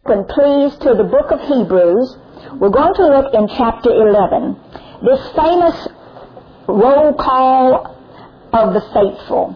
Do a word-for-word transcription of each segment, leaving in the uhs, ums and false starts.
open, please, to the book of Hebrews. We're going to look in chapter eleven. This famous roll call of the faithful.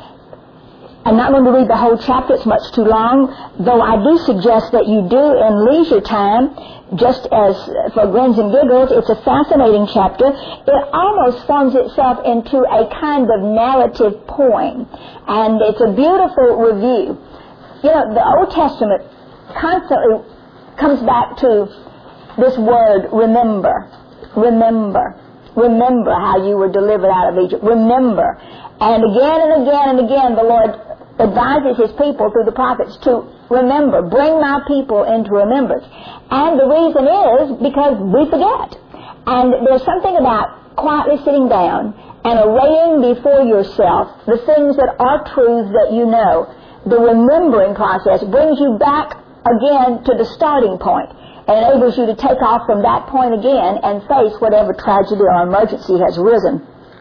I'm not going to read the whole chapter. It's much too long, though I do suggest that you do in leisure time, just as for grins and giggles. It's a fascinating chapter. It almost forms itself into a kind of narrative poem, and it's a beautiful review. You know, the Old Testament constantly comes back to this word, remember, remember, remember how you were delivered out of Egypt, remember. And again and again and again the Lord advises His people through the prophets to remember, bring my people into remembrance. And the reason is because we forget. And there's something about quietly sitting down and arraying before yourself the things that are truths that you know. The remembering process brings you back again to the starting point and enables you to take off from that point again and face whatever tragedy or emergency has risen.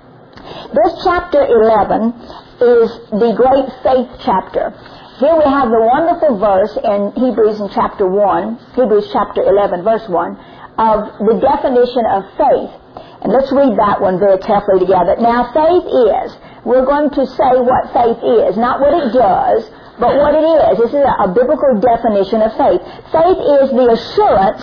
This chapter eleven is the great faith chapter. Here we have the wonderful verse in Hebrews in chapter one, Hebrews chapter eleven, verse one, of the definition of faith. And let's read that one very carefully together. Now, faith is, we're going to say what faith is, not what it does, but what it is. This is a, a biblical definition of faith. Faith is the assurance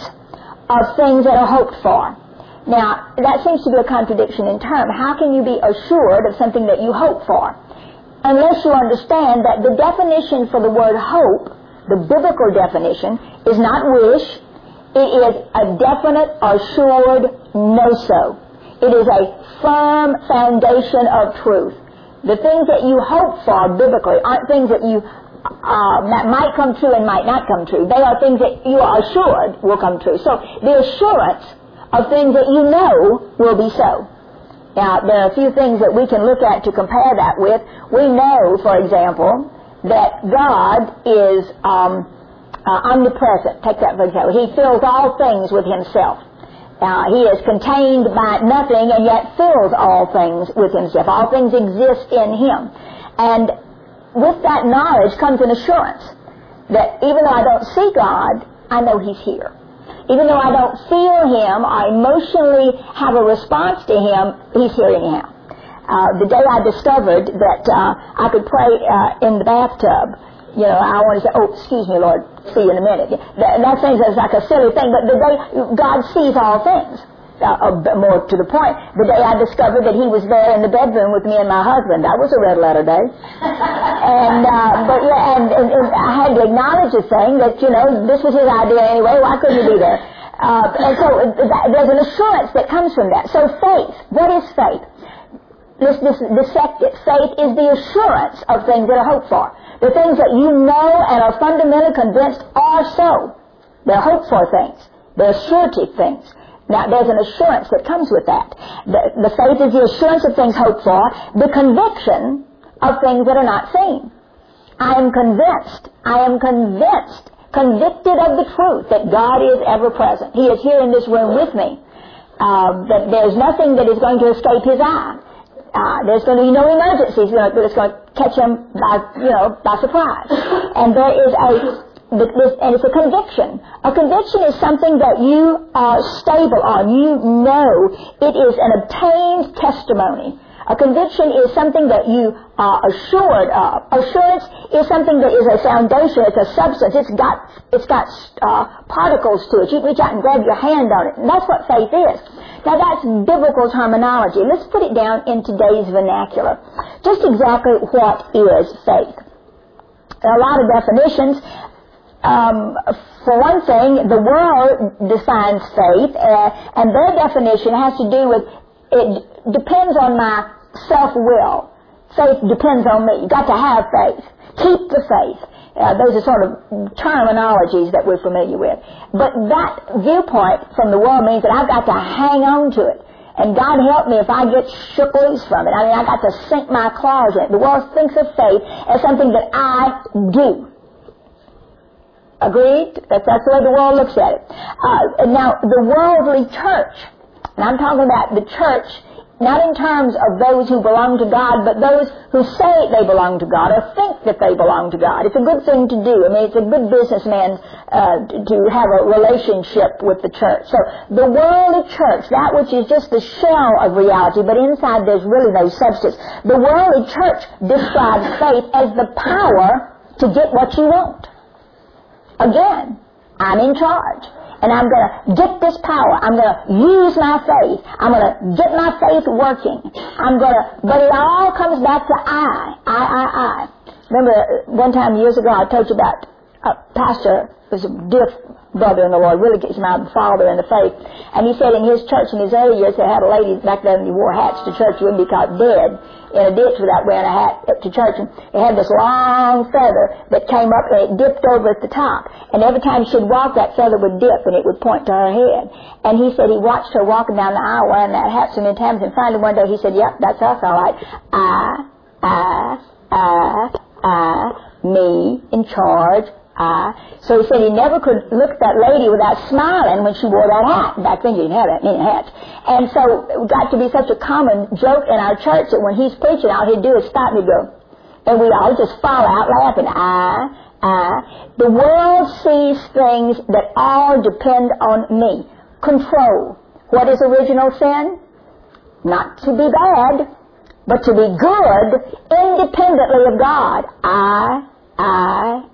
of things that are hoped for. Now, that seems to be a contradiction in term. How can you be assured of something that you hope for? Unless you understand that the definition for the word hope, the biblical definition, is not wish. It is a definite, assured no-so. It is a firm foundation of truth. The things that you hope for biblically aren't things that you uh, that might come true and might not come true. They are things that you are assured will come true. So the assurance of things that you know will be so. Now, there are a few things that we can look at to compare that with. We know, for example, that God is um, uh, omnipresent. Take that for example. He fills all things with Himself. Uh, he is contained by nothing and yet fills all things with Himself. All things exist in Him. And with that knowledge comes an assurance that even though I don't see God, I know He's here. Even though I don't feel Him or emotionally have a response to Him, He's here anyhow. Uh, the day I discovered that uh, I could pray uh, in the bathtub, you know, I want to say, oh, excuse me, Lord, see you in a minute. That, that seems like a silly thing, but the day God sees all things, uh, uh, more to the point, the day I discovered that He was there in the bedroom with me and my husband, that was a red letter day. and, uh, but yeah, and, and, and I had to acknowledge the thing that, you know, this was His idea anyway, why couldn't He be there? Uh, and so that, there's an assurance that comes from that. So faith, what is faith? This, this, this faith is the assurance of things that are hoped for. The things that you know and are fundamentally convinced are so. They're hoped for things. They're surety things. Now, there's an assurance that comes with that. The, the faith is the assurance of things hoped for, the conviction of things that are not seen. I am convinced, I am convinced, convicted of the truth that God is ever present. He is here in this room with me. Uh, that there's nothing that is going to escape His eye. Uh, there's going to be no emergencies that is going to catch Him by, you know, by surprise. And there is a, this, and it's a conviction. A conviction is something that you are stable on. You know it is an obtained testimony. A conviction is something that you are assured of. Assurance is something that is a foundation. It's a substance. It's got it's got uh, particles to it. You reach out and grab your hand on it. And that's what faith is. Now that's biblical terminology. Let's put it down in today's vernacular. Just exactly what is faith? There are a lot of definitions. Um, for one thing, the world defines faith, uh, and their definition has to do with it depends on my self-will. Faith depends on me. You've got to have faith. Keep the faith. Uh, those are sort of terminologies that we're familiar with. But that viewpoint from the world means that I've got to hang on to it. And God help me if I get shook loose from it. I mean, I've got to sink my claws in it. The world thinks of faith as something that I do. Agreed? That's, that's the way the world looks at it. Uh, now, the worldly church, and I'm talking about the church not in terms of those who belong to God, but those who say they belong to God or think that they belong to God. It's a good thing to do. I mean, it's a good businessman uh, to have a relationship with the church. So the worldly church, that which is just the shell of reality, but inside there's really no substance. The worldly church describes faith as the power to get what you want. Again, I'm in charge. And I'm going to get this power. I'm going to use my faith. I'm going to get my faith working. I'm going to, but it all comes back to I. I, I, I. Remember one time years ago I told you about a pastor who was a dear brother in the Lord, really gets my father in the faith. And he said in his church in his early years, they had a lady back then who wore hats to church. You wouldn't be caught dead in a ditch without wearing a hat to church. And it had this long feather that came up and it dipped over at the top. And every time she'd walk, that feather would dip and it would point to her head. And he said he watched her walking down the aisle wearing that hat so many times. And finally one day he said, yep, that's us all right. I, I, I, I, me, in charge. Uh, so he said he never could look at that lady without smiling when she wore that hat. Back then you didn't have that many hats. And so it got to be such a common joke in our church that when he's preaching, all he'd do is stop and go. And we all just fall out laughing. I, I. The world sees things that all depend on me. Control. What is original sin? Not to be bad, but to be good independently of God. I, I,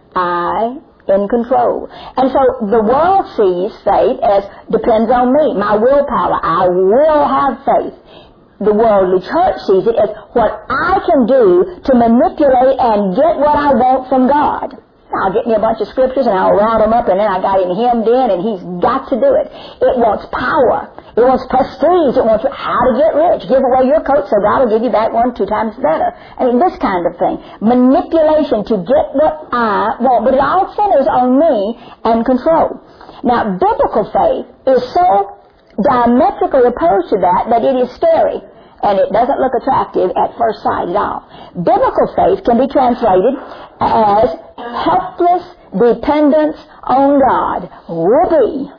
I in control. And so the world sees faith as depends on me, my willpower. I will have faith. The worldly church sees it as what I can do to manipulate and get what I want from God. I'll get me a bunch of scriptures and I'll round them up and then I got him hemmed in and he's got to do it. It wants power. It wants prestige. It wants how to get rich. Give away your coat so God will give you back one two times better. I mean, this kind of thing. Manipulation to get what I want. But it all centers on me and control. Now, biblical faith is so diametrically opposed to that that it is scary. And it doesn't look attractive at first sight at all. Biblical faith can be translated as helpless dependence on God. Whoopee.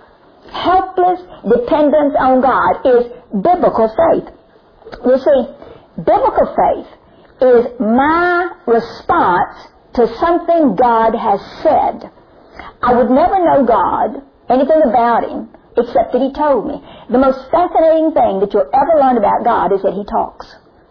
Helpless dependence on God is biblical faith. You see, biblical faith is my response to something God has said. I would never know God, anything about Him, except that He told me. The most fascinating thing that you'll ever learn about God is that He talks.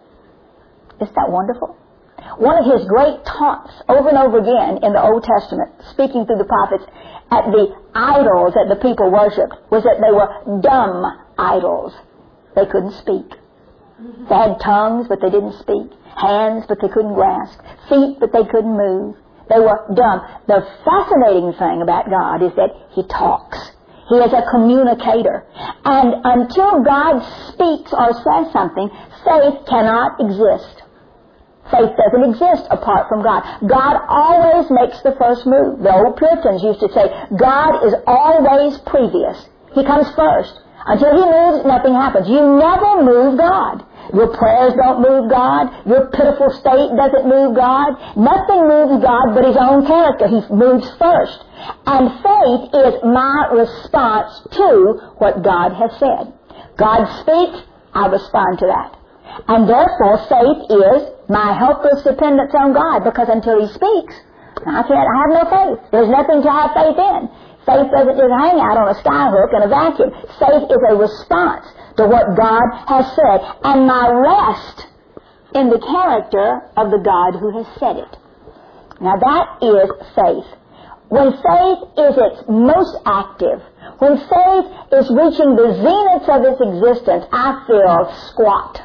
Isn't that wonderful? One of His great taunts over and over again in the Old Testament, speaking through the prophets, at the idols that the people worshipped, was that they were dumb idols. They couldn't speak. They had tongues, but they didn't speak. Hands, but they couldn't grasp. Feet, but they couldn't move. They were dumb. The fascinating thing about God is that He talks. He is a communicator. And until God speaks or says something, faith cannot exist. Faith doesn't exist apart from God. God always makes the first move. The old Puritans used to say, God is always previous. He comes first. Until He moves, nothing happens. You never move God. Your prayers don't move God. Your pitiful state doesn't move God. Nothing moves God but His own character. He moves first. And faith is my response to what God has said. God speaks, I respond to that. And therefore, faith is my helpless dependence on God, because until He speaks, I can't, I have no faith. There's nothing to have faith in. Faith doesn't just hang out on a skyhook in a vacuum. Faith is a response to what God has said, and my rest in the character of the God who has said it. Now that is faith. When faith is its most active, when faith is reaching the zenith of its existence, I feel squat.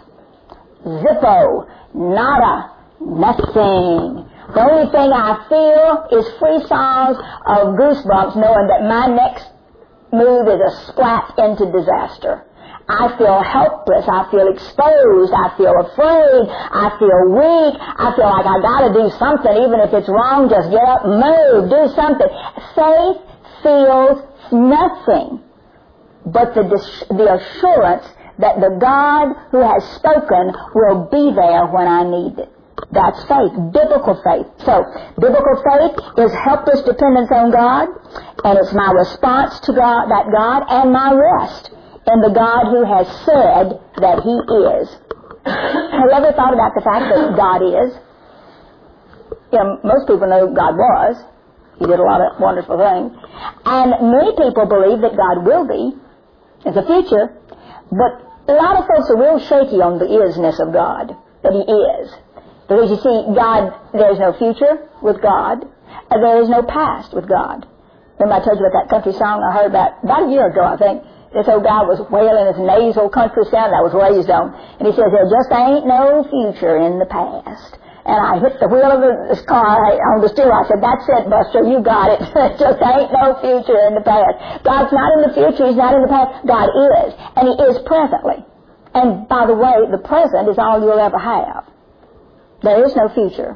Zippo. Nada. Nothing. The only thing I feel is free songs of goosebumps knowing that my next move is a splat into disaster. I feel helpless. I feel exposed. I feel afraid. I feel weak. I feel like I got to do something, even if it's wrong. Just get up, move, do something. Faith feels nothing but the the assurance that the God who has spoken will be there when I need it. That's faith, biblical faith. So, biblical faith is helpless dependence on God, and it's my response to God, that God, and my rest in the God who has said that He is. Have you ever thought about the fact that God is? You know, most people know God was. He did a lot of wonderful things. And many people believe that God will be in the future, but a lot of folks are real shaky on the isness of God, that He is. Because you see, God, there's no future with God, and there is no past with God. Remember I told you about that country song I heard about, about a year ago, I think. This old guy was wailing his nasal country sound that I was raised on. And he says, there just ain't no future in the past. And I hit the wheel of the car on the steering. I said, that's it, Buster, you got it. Just ain't no future in the past. God's not in the future, He's not in the past. God is. And He is presently. And by the way, the present is all you'll ever have. There is no future.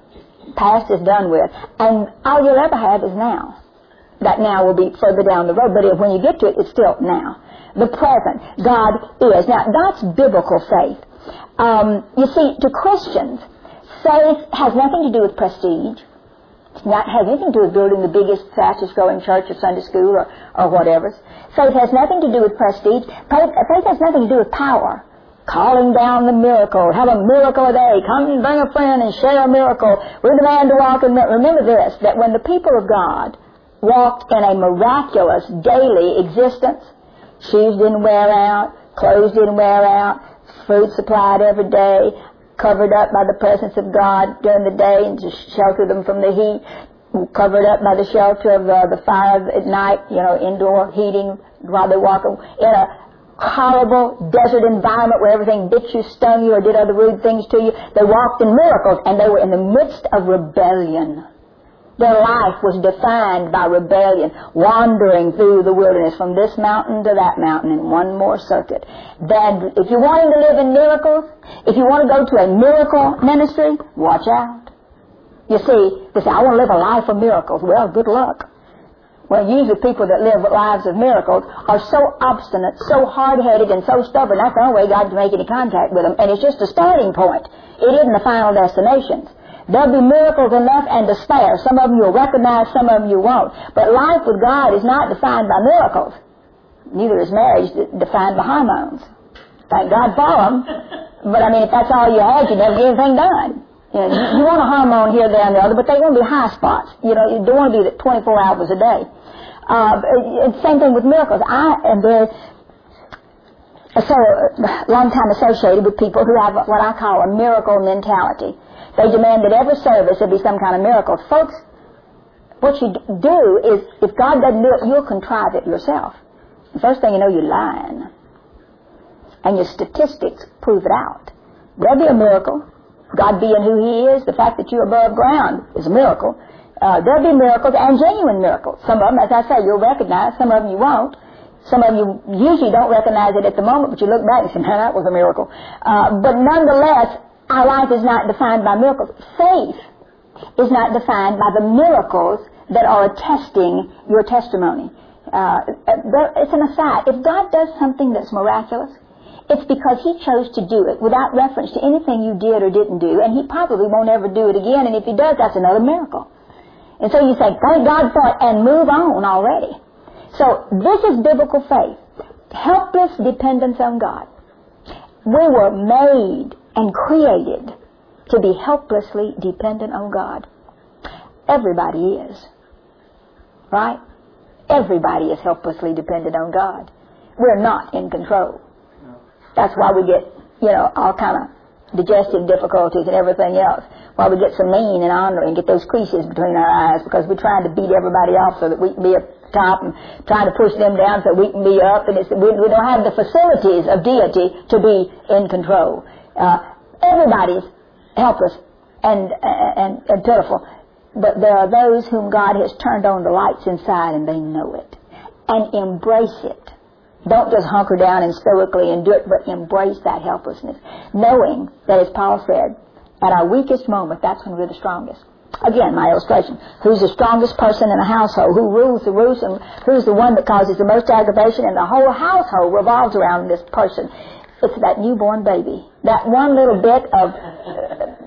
Past is done with. And all you'll ever have is now. That now will be further down the road, but when you get to it, it's still now. The present. God is. Now, that's biblical faith. Um, you see, to Christians, faith has nothing to do with prestige. It has anything to do with building the biggest, fastest growing church or Sunday school or, or whatever. Faith has nothing to do with prestige. Faith, faith has nothing to do with power. Calling down the miracle. Have a miracle a day. Come and bring a friend and share a miracle. We're the man to walk in. Remember this, that when the people of God walked in a miraculous daily existence, shoes didn't wear out, clothes didn't wear out, food supplied every day, covered up by the presence of God during the day and to shelter them from the heat, covered up by the shelter of uh, the fire at night, you know, indoor heating while they're walking in a horrible desert environment where everything bit you, stung you, or did other rude things to you. They walked in miracles, and they were in the midst of rebellion. Their life was defined by rebellion, wandering through the wilderness from this mountain to that mountain in one more circuit. Then, if you're wanting to live in miracles, if you want to go to a miracle ministry, watch out. You see, they say, I want to live a life of miracles. Well, good luck. Well, usually people that live lives of miracles are so obstinate, so hard-headed, and so stubborn, that's the only way God can make any contact with them. And it's just a starting point. It isn't the final destination. There'll be miracles enough and to spare. Some of them you'll recognize, some of them you won't. But life with God is not defined by miracles. Neither is marriage defined by hormones. Thank God for them. But I mean, if that's all you had, you'd never get anything done. You know, you, you want a hormone here, there, and the other, but they won't be high spots. You know, you don't want to be at twenty-four hours a day. Uh, same thing with miracles. I am very, so a long time associated with people who have what I call a miracle mentality. They demand that every service there be some kind of miracle. Folks, what you do is, if God doesn't do it, you'll contrive it yourself. The first thing you know, you're lying. And your statistics prove it out. There'll be a miracle. God being who He is, the fact that you're above ground is a miracle. Uh, there'll be miracles and genuine miracles. Some of them, as I say, you'll recognize. Some of them you won't. Some of you usually don't recognize it at the moment, but you look back and say, man, that was a miracle. Uh, but nonetheless, our life is not defined by miracles. Faith is not defined by the miracles that are attesting your testimony. Uh, it's an aside. If God does something that's miraculous, it's because He chose to do it without reference to anything you did or didn't do, and He probably won't ever do it again, and if He does, that's another miracle. And so you say, thank God for it, and move on already. So this is biblical faith. Helpless dependence on God. We were made and created to be helplessly dependent on God. Everybody is. Right? Everybody is helplessly dependent on God. We're not in control. That's why we get, you know, all kind of digestive difficulties and everything else. Why we get so mean and ornery and get those creases between our eyes, because we're trying to beat everybody off so that we can be up top and trying to push them down so we can be up. And it's, we, we don't have the facilities of deity to be in control. Uh, everybody's helpless and, and, and pitiful. But there are those whom God has turned on the lights inside, and they know it. And embrace it. Don't just hunker down and stoically and do it, but embrace that helplessness. Knowing that, as Paul said, at our weakest moment, that's when we're the strongest. Again, my illustration. Who's the strongest person in a household? Who rules the roost? And who's the one that causes the most aggravation? And the whole household revolves around this person. It's that newborn baby. That one little bit of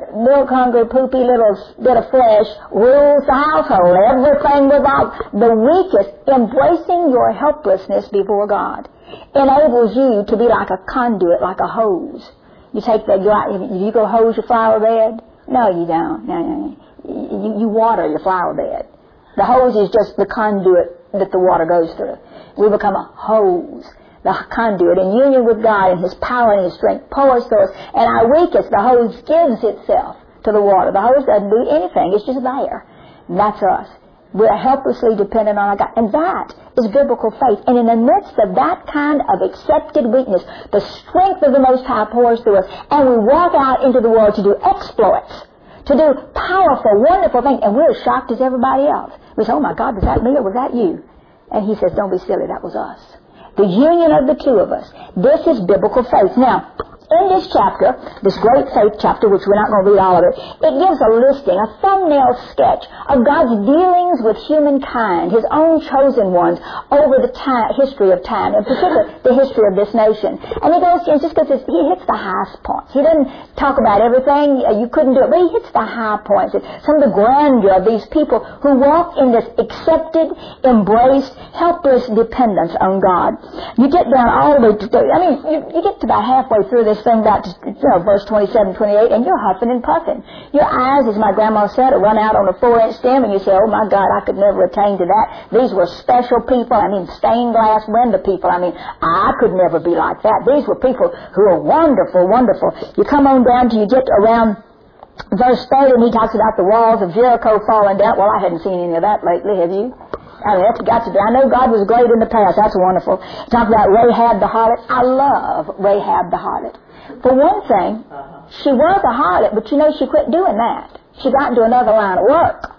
milk-hungry, poopy little bit of flesh rules the household. Everything revolves. The weakest, embracing your helplessness before God, enables you to be like a conduit, like a hose. You take that, you go hose your flower bed? No, you don't. No, no, no. You, you water your flower bed. The hose is just the conduit that the water goes through. We become a hose, the conduit, in union with God and His power and His strength pours through us. And our weakest, the hose gives itself to the water. The hose doesn't do anything. It's just there. And that's us. We're helplessly dependent on our God. And that is biblical faith. And in the midst of that kind of accepted weakness, the strength of the Most High pours through us. And we walk out into the world to do exploits, to do powerful, wonderful things. And we're as shocked as everybody else. We say, oh my God, was that me or was that you? And He says, don't be silly, that was us. The union of the two of us. This is biblical faith. Now, in this chapter, this great faith chapter, which we're not going to read all of it, it gives a listing, a thumbnail sketch of God's dealings with humankind, His own chosen ones, over the time, history of time, in particular the history of this nation. And he goes, and just because he hits the highest points. He doesn't talk about everything, you couldn't do it, but he hits the high points, some of the grandeur of these people who walk in this accepted, embraced, helpless dependence on God. You get down all the way to, I mean, you, you get to about halfway through this thing, about, you know, verse twenty-seven, twenty-eight, and you're huffing and puffing. Your eyes, as my grandma said, will run out on a four-inch stem, and you say, oh my God, I could never attain to that. These were special people. I mean, stained glass window people. I mean, I could never be like that. These were people who were wonderful, wonderful. You come on down till you get around verse thirty, and he talks about the walls of Jericho falling down. Well, I hadn't seen any of that lately, have you? I mean, that's got to be. I know God was great in the past. That's wonderful. Talk about Rahab the harlot. I love Rahab the harlot. For one thing, she was a harlot, but you know, she quit doing that. She got into another line of work.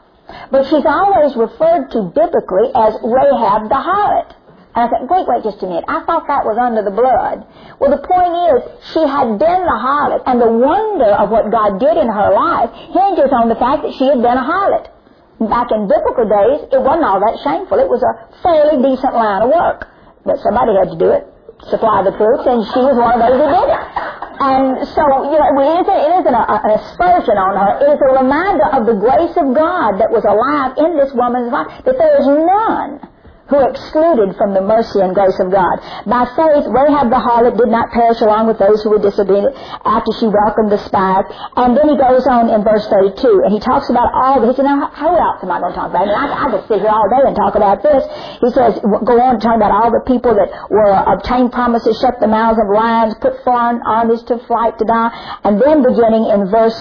But she's always referred to biblically as Rahab the harlot. And I thought, wait, wait just a minute. I thought that was under the blood. Well, the point is, she had been the harlot, and the wonder of what God did in her life hinges on the fact that she had been a harlot. Back in biblical days, it wasn't all that shameful. It was a fairly decent line of work. But somebody had to do it, supply the troops, and she was one of those who did it. And so, you know, it isn't, it isn't a, an aspersion on her. It is a reminder of the grace of God that was alive in this woman's life, that there is none who are excluded from the mercy and grace of God. By faith, Rahab the harlot did not perish along with those who were disobedient after she welcomed the spies. And then he goes on in verse thirty-two, and he talks about all this. He said, now, who else am I going to talk about? I mean, I, I could sit here all day and talk about this. He says, go on to talk about all the people that were obtained promises, shut the mouths of lions, put foreign armies to flight to die. And then beginning in verse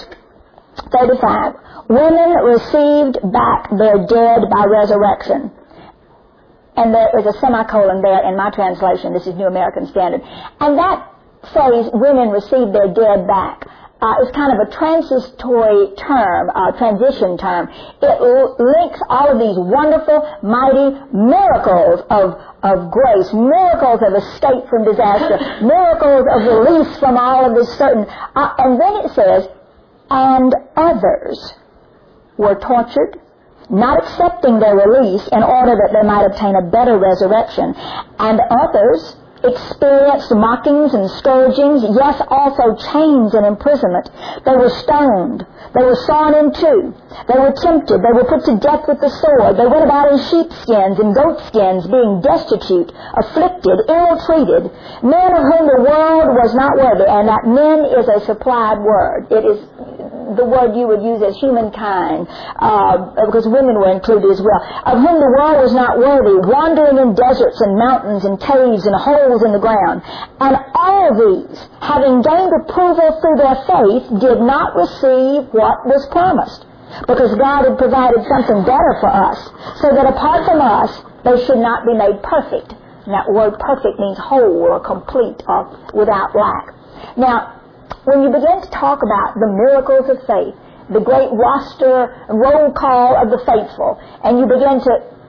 thirty-five, women received back their dead by resurrection. And there is a semicolon there in my translation. This is New American Standard. And that phrase, women receive their dead back, uh, is kind of a transitory term, uh, transition term. It l- links all of these wonderful, mighty miracles of, of grace, miracles of escape from disaster, miracles of release from all of this certain. Uh, and then it says, and others were tortured, not accepting their release in order that they might obtain a better resurrection. And others experienced mockings and scourgings, yes, also chains and imprisonment. They were stoned. They were sawn in two. They were tempted. They were put to death with the sword. They went about in sheepskins and goatskins, being destitute, afflicted, ill-treated, men of whom the world was not worthy. And that men is a supplied word. It is the word you would use as humankind, uh, because women were included as well, of whom the world was not worthy, wandering in deserts and mountains and caves and holes in the ground. And all these, having gained approval through their faith, did not receive what was promised, because God had provided something better for us, so that apart from us, they should not be made perfect. And that word perfect means whole or complete or without lack. Now, when you begin to talk about the miracles of faith, the great roster, roll call of the faithful, and you begin to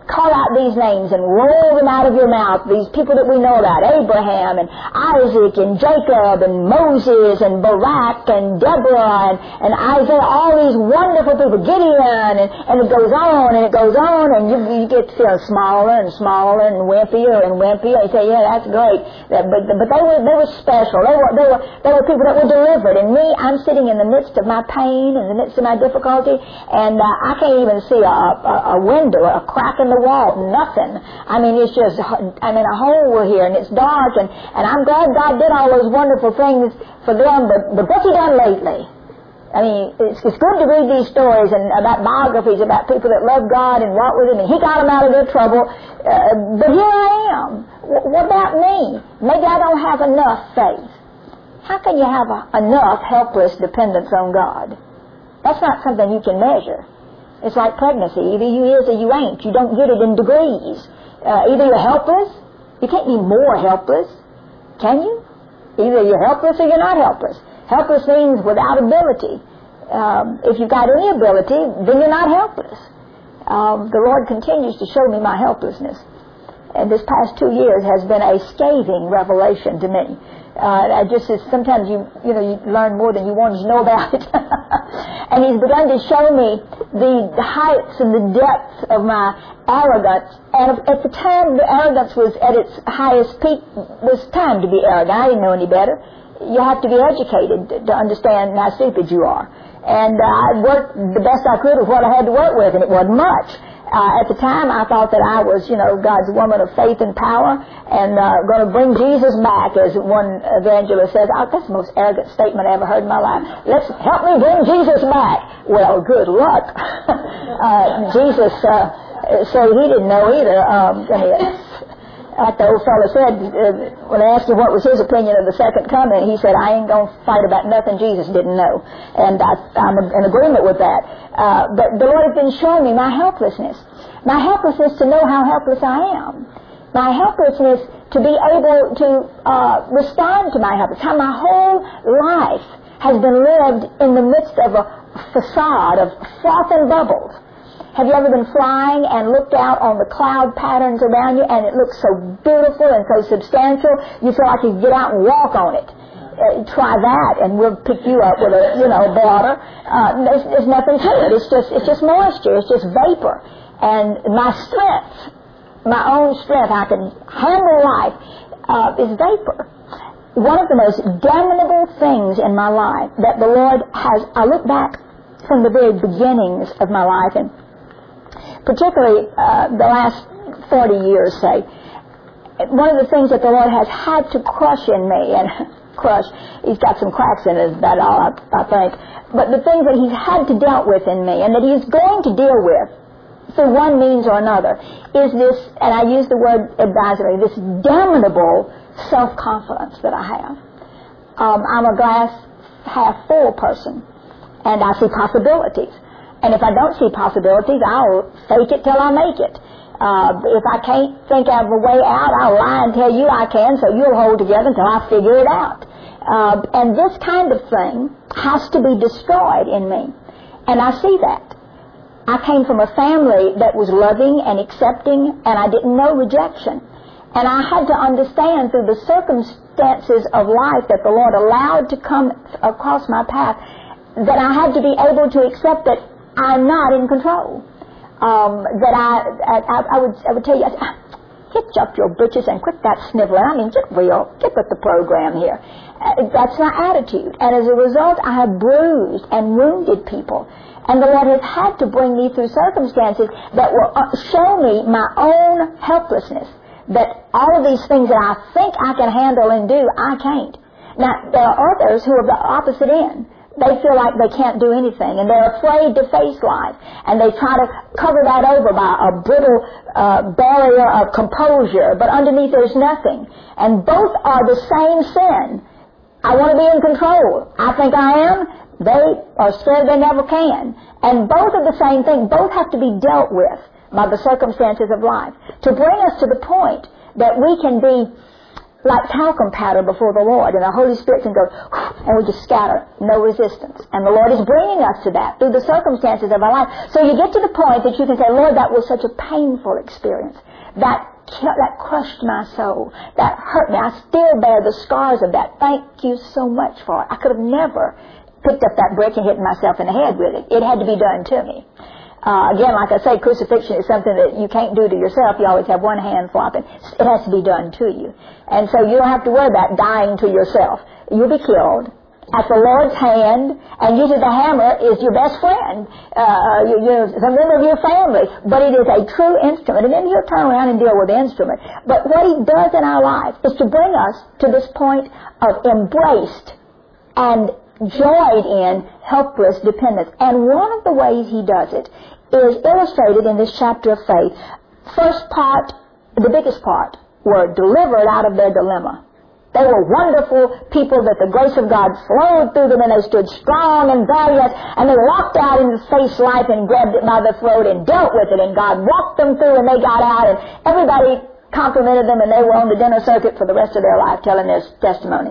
call out these names and roll them out of your mouth, these people that we know about, Abraham and Isaac and Jacob and Moses and Barak and Deborah and, and Isaiah, all these wonderful people, Gideon, and, and it goes on and it goes on, and you, you get to feel smaller and smaller and wimpier and wimpier. You say, yeah, that's great. But, but they were they were special. They were, they were, they were people that were delivered. And me, I'm sitting in the midst of my pain, in the midst of my difficulty, and uh, I can't even see a, a, a window, a crack in the wall, nothing. I mean, it's just, I'm in a hole here, and it's dark, and, and I'm glad God did all those wonderful things for them, but, but what's He done lately? I mean, it's, it's good to read these stories and about biographies about people that love God and walk with Him, and He got them out of their trouble, uh, but here I am. W- what about me? Maybe I don't have enough faith. How can you have a, enough helpless dependence on God? That's not something you can measure. It's like pregnancy. Either you is or you ain't. You don't get it in degrees. Uh, either you're helpless. You can't be more helpless, can you? Either you're helpless or you're not helpless. Helpless means without ability. Um, if you've got any ability, then you're not helpless. Um, the Lord continues to show me my helplessness. And this past two years has been a scathing revelation to me. Uh, I just sometimes you you know you learn more than you wanted to know about it. And He's begun to show me the heights and the depths of my arrogance. And at the time the arrogance was at its highest peak, it was time to be arrogant. I didn't know any better. You have to be educated to understand how stupid you are. And uh, I worked the best I could with what I had to work with, and it wasn't much. Uh, at the time, I thought that I was, you know, God's woman of faith and power, and uh, going to bring Jesus back, as one evangelist says. Oh, that's the most arrogant statement I ever heard in my life. Let's help me bring Jesus back. Well, good luck. uh, Jesus, uh, so he didn't know either. Um, I mean, like the old fellow said, uh, when I asked him what was his opinion of the second coming, he said, I ain't going to fight about nothing Jesus didn't know. And I, I'm in agreement with that. Uh, but the Lord has been showing me my helplessness. My helplessness to know how helpless I am. My helplessness to be able to uh, respond to my helplessness. How my whole life has been lived in the midst of a facade of froth and bubbles. Have you ever been flying and looked out on the cloud patterns around you, and it looks so beautiful and so substantial, you feel like you can get out and walk on it? Uh, try that, and we'll pick you up with a, you know, bladder. Uh, there's, there's nothing to it. It's just, it's just moisture. It's just vapor. And my strength, my own strength, I can handle life, uh, is vapor. One of the most damnable things in my life that the Lord has, I look back from the very beginnings of my life, and particularly uh, the last forty years, say, one of the things that the Lord has had to crush in me, and crush, He's got some cracks in it, that's all I, I think, but the things that He's had to deal with in me, and that He's going to deal with through one means or another, is this, and I use the word advisedly, this damnable self-confidence that I have. Um, I'm a glass half full person, and I see possibilities. And if I don't see possibilities, I'll fake it till I make it. Uh, if I can't think of a way out, I'll lie and tell you I can, so you'll hold together until I figure it out. Uh, and this kind of thing has to be destroyed in me. And I see that. I came from a family that was loving and accepting, and I didn't know rejection. And I had to understand through the circumstances of life that the Lord allowed to come across my path, that I had to be able to accept that I'm not in control. Um, that I, I, I would, I would tell you, hitch up your britches and quit that sniveling. I mean, get real. Get with the program here. Uh, that's my attitude. And as a result, I have bruised and wounded people. And the Lord has had to bring me through circumstances that will show me my own helplessness. That all of these things that I think I can handle and do, I can't. Now, there are others who are the opposite end. They feel like they can't do anything, and they're afraid to face life, and they try to cover that over by a brittle uh, barrier of composure, but underneath there's nothing. And both are the same sin. I want to be in control. I think I am. They are scared they never can. And both are the same thing. Both have to be dealt with by the circumstances of life to bring us to the point that we can be like talcum powder before the Lord, and the Holy Spirit can go, and we just scatter, no resistance. And the Lord is bringing us to that through the circumstances of our life. So you get to the point that you can say, Lord, that was such a painful experience. That that crushed my soul. That hurt me. I still bear the scars of that. Thank you so much for it. I could have never picked up that brick and hit myself in the head with it. It had to be done to me. Uh, again, like I say, crucifixion is something that you can't do to yourself. You always have one hand flopping. It has to be done to you. And so you don't have to worry about dying to yourself. You'll be killed at the Lord's hand, and usually the hammer is your best friend, uh, you, you know, a member of your family. But it is a true instrument. And then he'll turn around and deal with the instrument. But what he does in our life is to bring us to this point of embraced and joyed in helpless dependence. And one of the ways he does it is illustrated in this chapter of faith. First part, the biggest part, were delivered out of their dilemma. They were wonderful people that the grace of God flowed through them, and they stood strong and valiant, and they walked out into face life and grabbed it by the throat and dealt with it, and God walked them through, and they got out, and everybody complimented them, and they were on the dinner circuit for the rest of their life telling their testimony.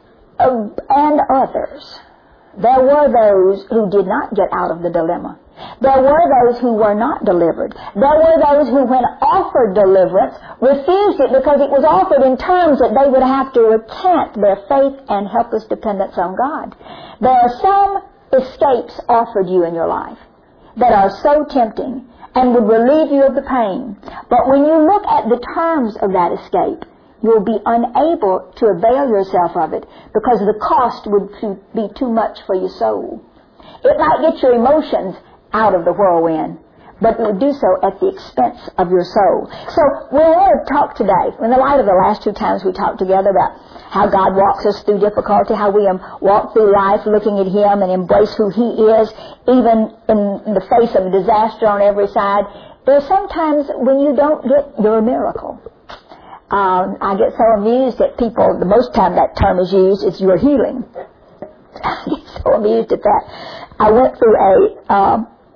Uh, and others. There were those who did not get out of the dilemma. There were those who were not delivered. There were those who, when offered deliverance, refused it because it was offered in terms that they would have to recant their faith and helpless dependence on God. There are some escapes offered you in your life that are so tempting and would relieve you of the pain. But when you look at the terms of that escape, you'll be unable to avail yourself of it because the cost would be too much for your soul. It might get your emotions out of the whirlwind, but it would do so at the expense of your soul. So we want to talk today, in the light of the last two times we talked together about how God walks us through difficulty, how we um, walk through life looking at Him and embrace who He is, even in the face of disaster on every side. There's sometimes when you don't get your miracle. Um, I get so amused that people, the most time that term is used, it's your healing. I get so amused at that. I went through a, uh,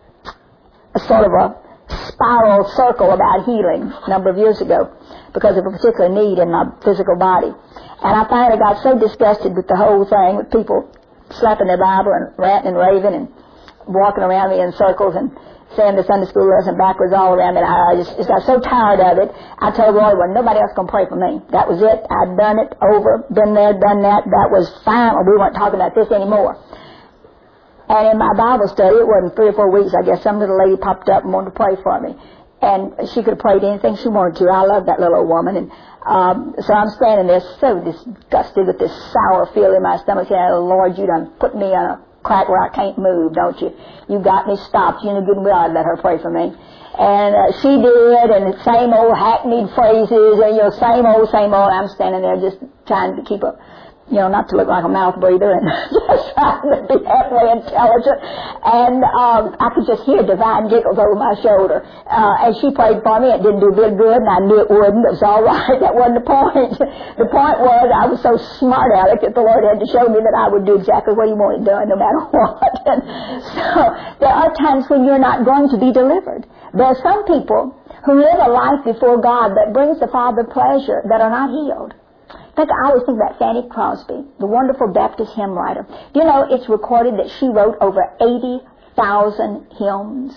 a sort of a spiral circle about healing a number of years ago because of a particular need in my physical body. And I finally got so disgusted with the whole thing, with people slapping their Bible and ranting and raving and walking around me in circles and saying the Sunday school lesson backwards all around me. I just, just got so tired of it. I told Roy, well, nobody else going to pray for me. That was it. I'd done it over, been there, done that. That was fine. We weren't talking about this anymore. And in my Bible study, it wasn't three or four weeks, I guess, some little lady popped up and wanted to pray for me. And she could have prayed anything she wanted to. I love that little old woman. And um, so I'm standing there so disgusted with this sour feel in my stomach saying, oh, Lord, you done put me on a crack where I can't move, don't you? You got me stopped. You know good and well I'd let her pray for me. And uh, she did, and the same old hackneyed phrases, and, you know, same old, same old. I'm standing there just trying to keep a, you know, not to look like a mouth breather, and just trying to be halfway intelligent. And um, I could just hear divine giggles over my shoulder. Uh, and she prayed for me. It didn't do a bit good, and I knew it wouldn't. It was all right. That wasn't the point. The point was I was so smart aleck that the Lord had to show me that I would do exactly what He wanted done, no matter what. And so there are times when you're not going to be delivered. There are some people who live a life before God that brings the Father pleasure that are not healed. In fact, I always think about Fanny Crosby, the wonderful Baptist hymn writer. Do you know it's recorded that she wrote over eighty thousand hymns?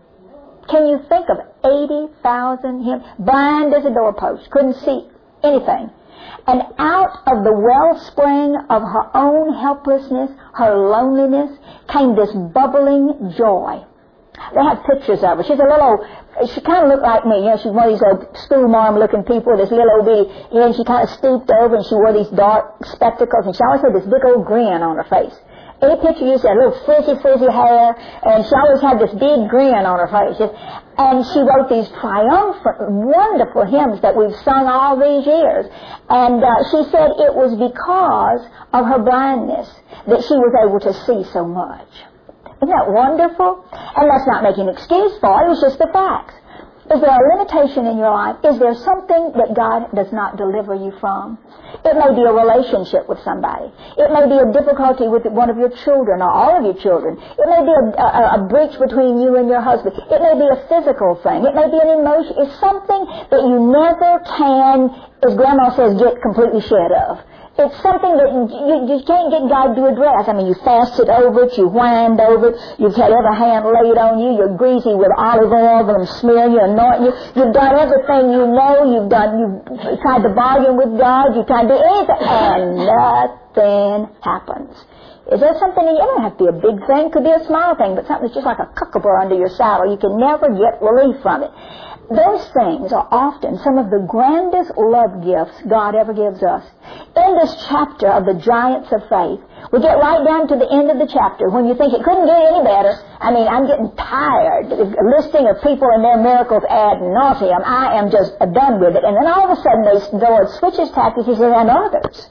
Can you think of eighty thousand hymns? Blind as a doorpost, couldn't see anything. And out of the wellspring of her own helplessness, her loneliness, came this bubbling joy. They have pictures of her. She's a little, she kind of looked like me. You know, she's one of these old school mom looking people, this little old bitty, and she kind of stooped over and she wore these dark spectacles and she always had this big old grin on her face. Any picture you see, a little frizzy, frizzy hair, and she always had this big grin on her face. And she wrote these triumphant, wonderful hymns that we've sung all these years. And uh, she said it was because of her blindness that she was able to see so much. Isn't that wonderful? And let's not make an excuse for it. It was just the facts. Is there a limitation in your life? Is there something that God does not deliver you from? It may be a relationship with somebody. It may be a difficulty with one of your children or all of your children. It may be a, a, a breach between you and your husband. It may be a physical thing. It may be an emotion. It's something that you never can, as Grandma says, get completely shed of. It's something that you, you can't get God to address. I mean, you fasted over it, you whined over it, you've had every hand laid on you, you're greasy with olive oil, and smearing you, anointing you. You've done everything you know, you've done, you've tried to bargain with God, you've tried to do anything, and nothing happens. Is there something, it doesn't have to be a big thing, it could be a small thing, but something that's just like a cucumber under your saddle. You can never get relief from it. Those things are often some of the grandest love gifts God ever gives us. In this chapter of the giants of faith, we get right down to the end of the chapter when you think it couldn't get any better. I mean, I'm getting tired of listing of people and their miracles ad nauseum. I am just done with it. And then all of a sudden, they, the Lord switches tactics. He says, and others.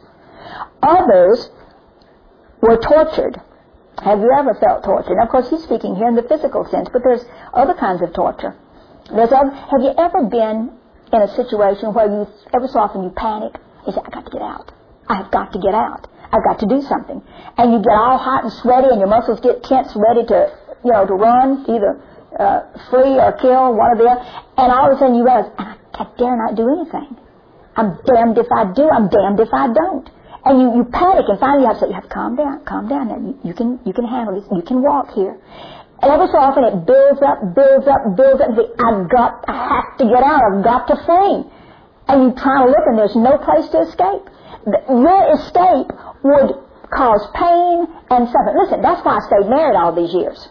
Others were tortured. Have you ever felt tortured? Now, of course, he's speaking here in the physical sense, but there's other kinds of torture. There's other, have you ever been in a situation where you, every so often you panic? You say, I've got to get out. I've got to get out. I've got to do something. And you get all hot and sweaty and your muscles get tense, ready to, you know, to run, either uh, flee or kill, one or the other. And all of a sudden you realize, I, I dare not do anything. I'm damned if I do. I'm damned if I don't. And you, you panic, and finally you have to say, you have to calm down, calm down. Now, you, you can you can handle this. You can walk here. And every so often it builds up, builds up, builds up. I've got, I have to get out. I've got to flee. And you try to look, and there's no place to escape. Your escape would cause pain and suffering. Listen, that's why I stayed married all these years.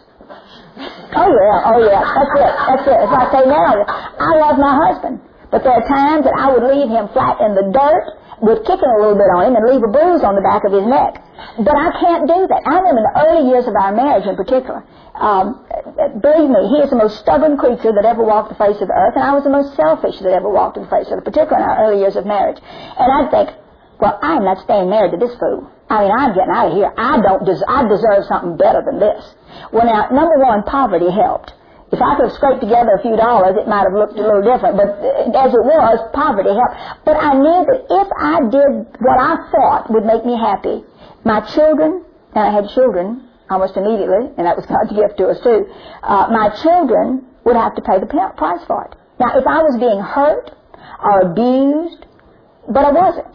Oh yeah, oh yeah, that's it, that's it. That's why I stayed married. I love my husband, but there are times that I would leave him flat in the dirt, with kicking a little bit on him, and leave a bruise on the back of his neck. But I can't do that. I remember in the early years of our marriage in particular, um, believe me, he is the most stubborn creature that ever walked the face of the earth, and I was the most selfish that ever walked the face of the earth, particularly in our early years of marriage. And I'd think, well, I'm not staying married to this fool. I mean, I'm getting out of here. I don't des- I deserve something better than this. Well, now, number one, poverty helped. If I could have scraped together a few dollars, it might have looked a little different. But as it was, poverty helped. But I knew that if I did what I thought would make me happy, my children, and I had children almost immediately, and that was God's gift to us too, uh, my children would have to pay the price for it. Now, if I was being hurt or abused, but I wasn't.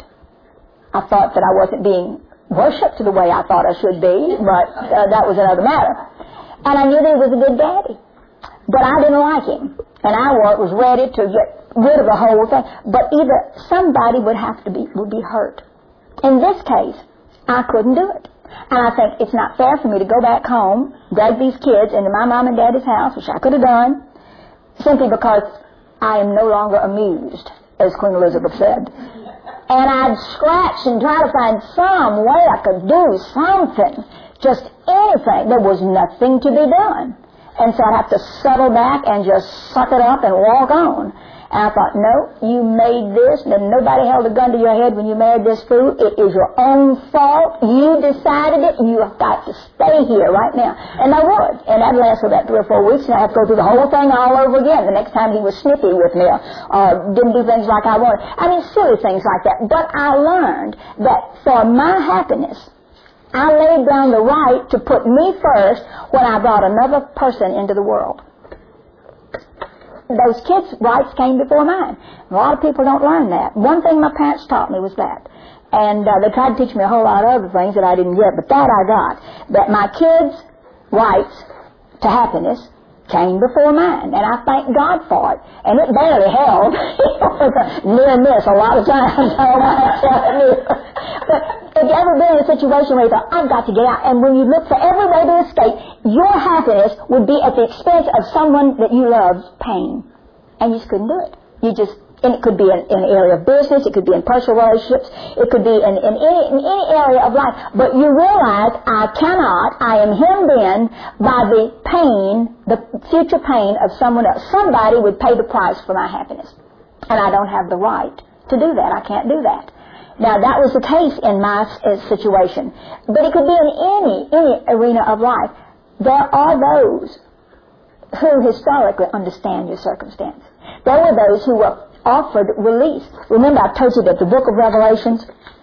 I thought that I wasn't being worshipped the way I thought I should be, but uh, that was another matter. And I knew that he was a good daddy. But I didn't like him, and I was ready to get rid of the whole thing. But either somebody would have to be would be hurt. In this case, I couldn't do it, and I think it's not fair for me to go back home, drag these kids into my mom and daddy's house, which I could have done, simply because I am no longer amused, as Queen Elizabeth said. And I'd scratch and try to find some way I could do something, just anything. There was nothing to be done. And so I'd have to settle back and just suck it up and walk on. And I thought, no, you made this, and nobody held a gun to your head when you married this fool. It is your own fault. You decided it. You have got to stay here right now. And I would. And that lasted about three or four weeks, and I have to go through the whole thing all over again. The next time he was snippy with me or uh, didn't do things like I wanted. I mean, silly things like that. But I learned that for my happiness, I laid down the right to put me first when I brought another person into the world. Those kids' rights came before mine. A lot of people don't learn that. One thing my parents taught me was that. And uh, they tried to teach me a whole lot of other things that I didn't get, but that I got. That my kids' rights to happiness came before mine, and I thank God for it. And it barely held. It was a near miss a lot of times. But have you ever been in a situation where you thought, I've got to get out, and when you look for every way to escape, your happiness would be at the expense of someone that you love's pain, and you just couldn't do it. You just, and it could be in, in an area of business, it could be in personal relationships, it could be in, in, any, in any area of life, but you realize I cannot, I am hemmed in by the pain, the future pain of someone else. Somebody would pay the price for my happiness, and I don't have the right to do that. I can't do that. Now, that was the case in my uh, situation. But it could be in any, any arena of life. There are those who historically understand your circumstance. There were those who were offered release. Remember, I told you that the book of Revelations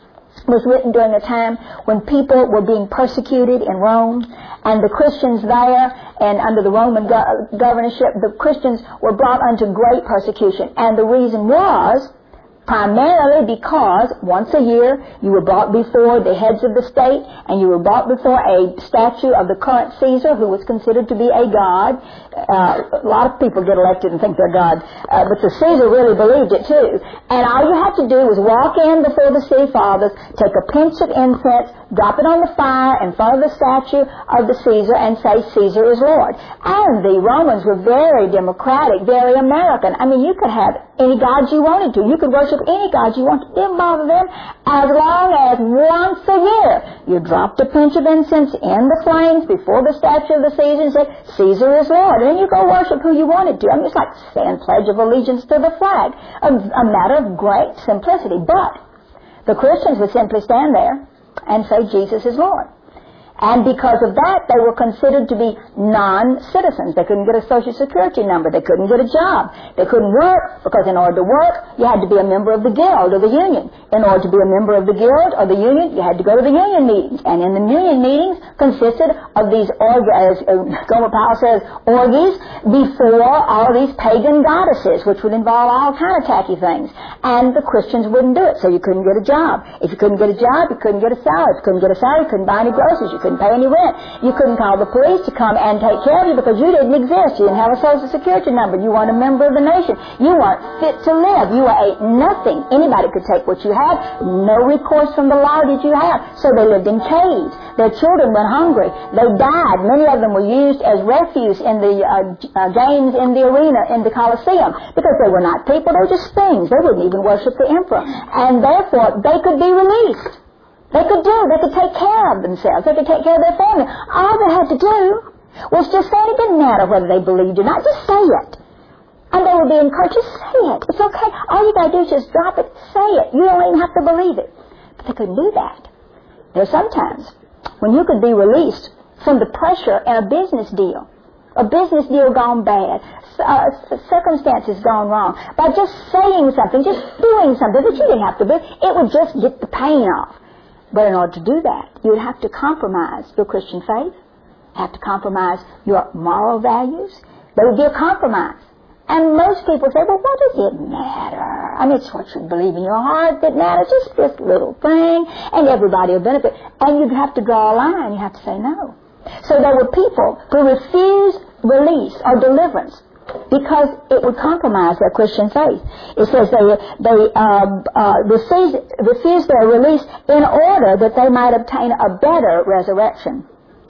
was written during a time when people were being persecuted in Rome, and the Christians there, and under the Roman go- governorship, the Christians were brought under great persecution. And the reason was primarily because once a year you were brought before the heads of the state, and you were brought before a statue of the current Caesar, who was considered to be a god. Uh, a lot of people get elected and think they're God, uh, but the Caesar really believed it too. And all you had to do was walk in before the city fathers, take a pinch of incense, drop it on the fire in front of the statue of the Caesar, and say, Caesar is Lord. And the Romans were very democratic, very American. I mean, you could have any gods you wanted to. You could worship any gods you wanted. Didn't bother them, as long as once a year you dropped a pinch of incense in the flames before the statue of the Caesar and said, Caesar is Lord. And then you go worship who you wanted to. I mean, it's like saying Pledge of Allegiance to the flag. A, a matter of great simplicity. But the Christians would simply stand there and say, Jesus is Lord. And because of that, they were considered to be non-citizens. They couldn't get a Social Security number. They couldn't get a job. They couldn't work, because in order to work, you had to be a member of the guild or the union. In order to be a member of the guild or the union, you had to go to the union meetings. And in the union meetings consisted of these, org- as Gomer Powell says, orgies before all these pagan goddesses, which would involve all kind of tacky things. And the Christians wouldn't do it, so you couldn't get a job. If you couldn't get a job, you couldn't get a salary. If you couldn't get a salary, you couldn't buy any groceries. You couldn't pay any rent. You couldn't call the police to come and take care of you because you didn't exist. You didn't have a Social Security number. You weren't a member of the nation. You weren't fit to live. You were a nothing. Anybody could take what you had. No recourse from the law did you have. So they lived in caves. Their children went hungry. They died. Many of them were used as refuse in the uh, uh, games in the arena, in the Colosseum, because they were not people. They were just things. They wouldn't even worship the emperor. And therefore, they could be released. They could do, they could take care of themselves. They could take care of their family. All they had to do was just say it. It didn't matter whether they believed or not. Just say it. And they would be encouraged. Just say it. It's okay. All you got to do is just drop it. Say it. You don't even have to believe it. But they couldn't do that. There's sometimes when you could be released from the pressure in a business deal. A business deal gone bad. Uh, circumstances gone wrong. By just saying something, just doing something that you didn't have to do, it would just get the pain off. But in order to do that, you would have to compromise your Christian faith, have to compromise your moral values. There would be a compromise. And most people say, well, what does it matter? I mean, it's what you believe in your heart that matters, just this little thing, and everybody will benefit. And you'd have to draw a line. You have to say no. So there were people who refused release or deliverance because it would compromise their Christian faith. It says they, they uh, uh, refused, refused their release in order that they might obtain a better resurrection.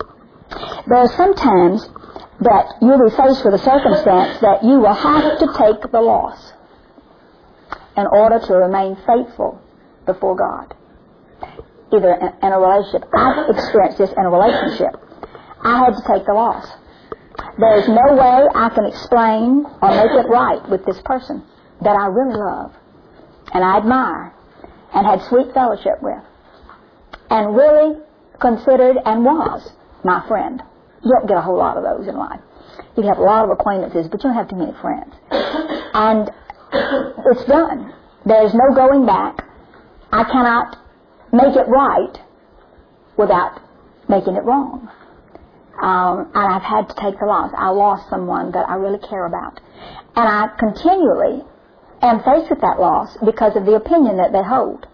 There are some times that you'll be faced with a circumstance that you will have to take the loss in order to remain faithful before God. Either in, in a relationship. I've experienced this in a relationship. I had to take the loss. There is no way I can explain or make it right with this person that I really love and I admire and had sweet fellowship with and really considered and was my friend. You don't get a whole lot of those in life. You have a lot of acquaintances, but you don't have too many friends. And it's done. There's no going back. I cannot make it right without making it wrong. Um, and I've had to take the loss. I lost someone that I really care about. And I continually am faced with that loss because of the opinion that they hold.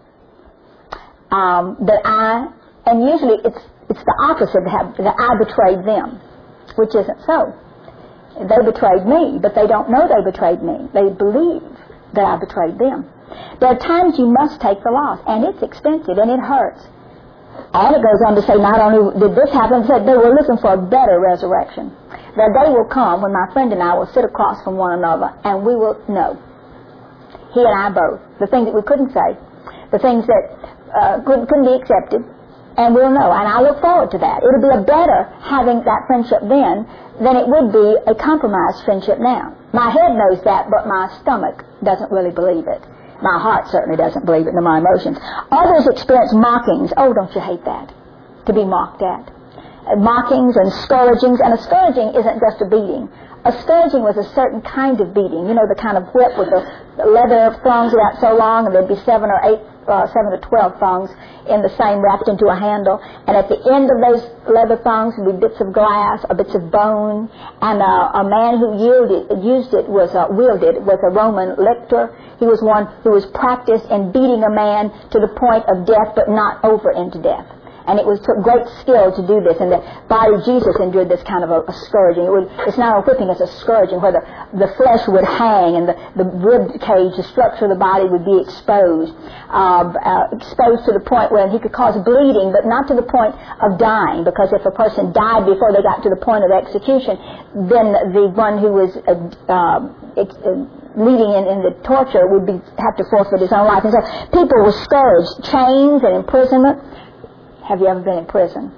Um, that I, and usually it's it's the opposite, that I betrayed them, which isn't so. They betrayed me, but they don't know they betrayed me. They believe that I betrayed them. There are times you must take the loss, and it's expensive, and it hurts. And it goes on to say, not only did this happen, it said they were looking for a better resurrection. The day will come when my friend and I will sit across from one another, and we will know, he and I both, the things that we couldn't say, the things that uh, couldn't, couldn't be accepted, and we'll know. And I look forward to that. It'll be a better having that friendship then than it would be a compromised friendship now. My head knows that, but my stomach doesn't really believe it. My heart certainly doesn't believe it, nor my emotions. Others experience mockings. Oh, don't you hate that? To be mocked at. mockings and scourgings. And a scourging isn't just a beating. A scourging was a certain kind of beating. You know, the kind of whip with the leather thongs about so long, and there'd be seven or eight, uh, seven or twelve thongs in the same wrapped into a handle. And at the end of those leather thongs would be bits of glass or bits of bone. And uh, a man who yielded, used it was uh, wielded was a Roman lictor. He was one who was practiced in beating a man to the point of death, but not over into death. And it was took great skill to do this, and the body of Jesus endured this kind of a, a scourging. It would, it's not a whipping, it's a scourging, where the, the flesh would hang and the, the rib cage, the structure of the body would be exposed, uh, uh, exposed to the point where he could cause bleeding, but not to the point of dying, because if a person died before they got to the point of execution, then the one who was uh, uh, ex- uh, leading in, in the torture would be have to forfeit his own life. And so people were scourged, chains and imprisonment. Have you ever been in prison?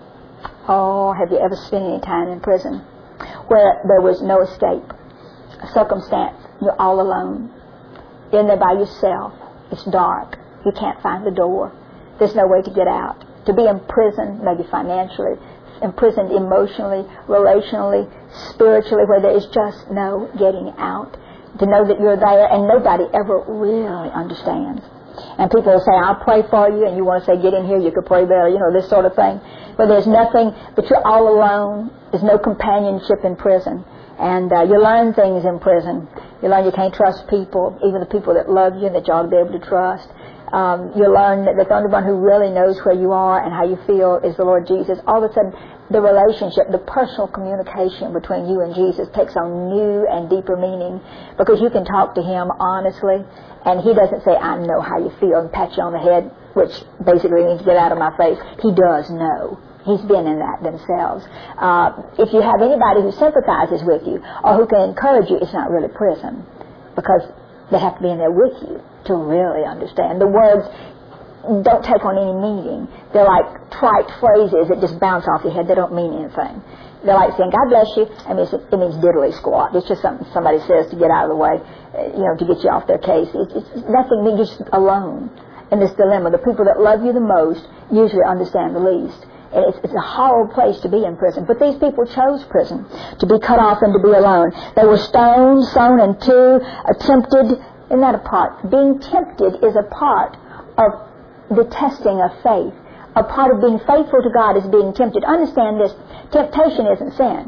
Oh, have you ever spent any time in prison where there was no escape? A circumstance, you're all alone. You're in there by yourself. It's dark. You can't find the door. There's no way to get out. To be imprisoned, maybe financially, imprisoned emotionally, relationally, spiritually, where there is just no getting out. To know that you're there and nobody ever really understands. And people will say, I'll pray for you, and you want to say, get in here, you could pray there, you know, this sort of thing. But there's nothing, but you're all alone. There's no companionship in prison. And uh, you learn things in prison. You learn you can't trust people, even the people that love you and that you ought to be able to trust. Um, you learn that the only one who really knows where you are and how you feel is the Lord Jesus. All of a sudden, the relationship, the personal communication between you and Jesus takes on new and deeper meaning, because you can talk to Him honestly, and He doesn't say, I know how you feel, and pat you on the head, which basically means get out of my face. He does know. He's been in that themselves. Uh, if you have anybody who sympathizes with you or who can encourage you, it's not really prison, because they have to be in there with you to really understand. The words don't take on any meaning. They're like trite phrases that just bounce off your head. They don't mean anything. They're like saying, God bless you. I mean, it means diddly squat. It's just something somebody says to get out of the way, you know, to get you off their case. It's, it's nothing. You're just alone in this dilemma. The people that love you the most usually understand the least. And it's, it's a horrible place to be in prison. But these people chose prison, to be cut off and to be alone. They were stoned, sown in two, tempted. Isn't that a part? Being tempted is a part of the testing of faith. A part of being faithful to God is being tempted. Understand this. Temptation isn't sin.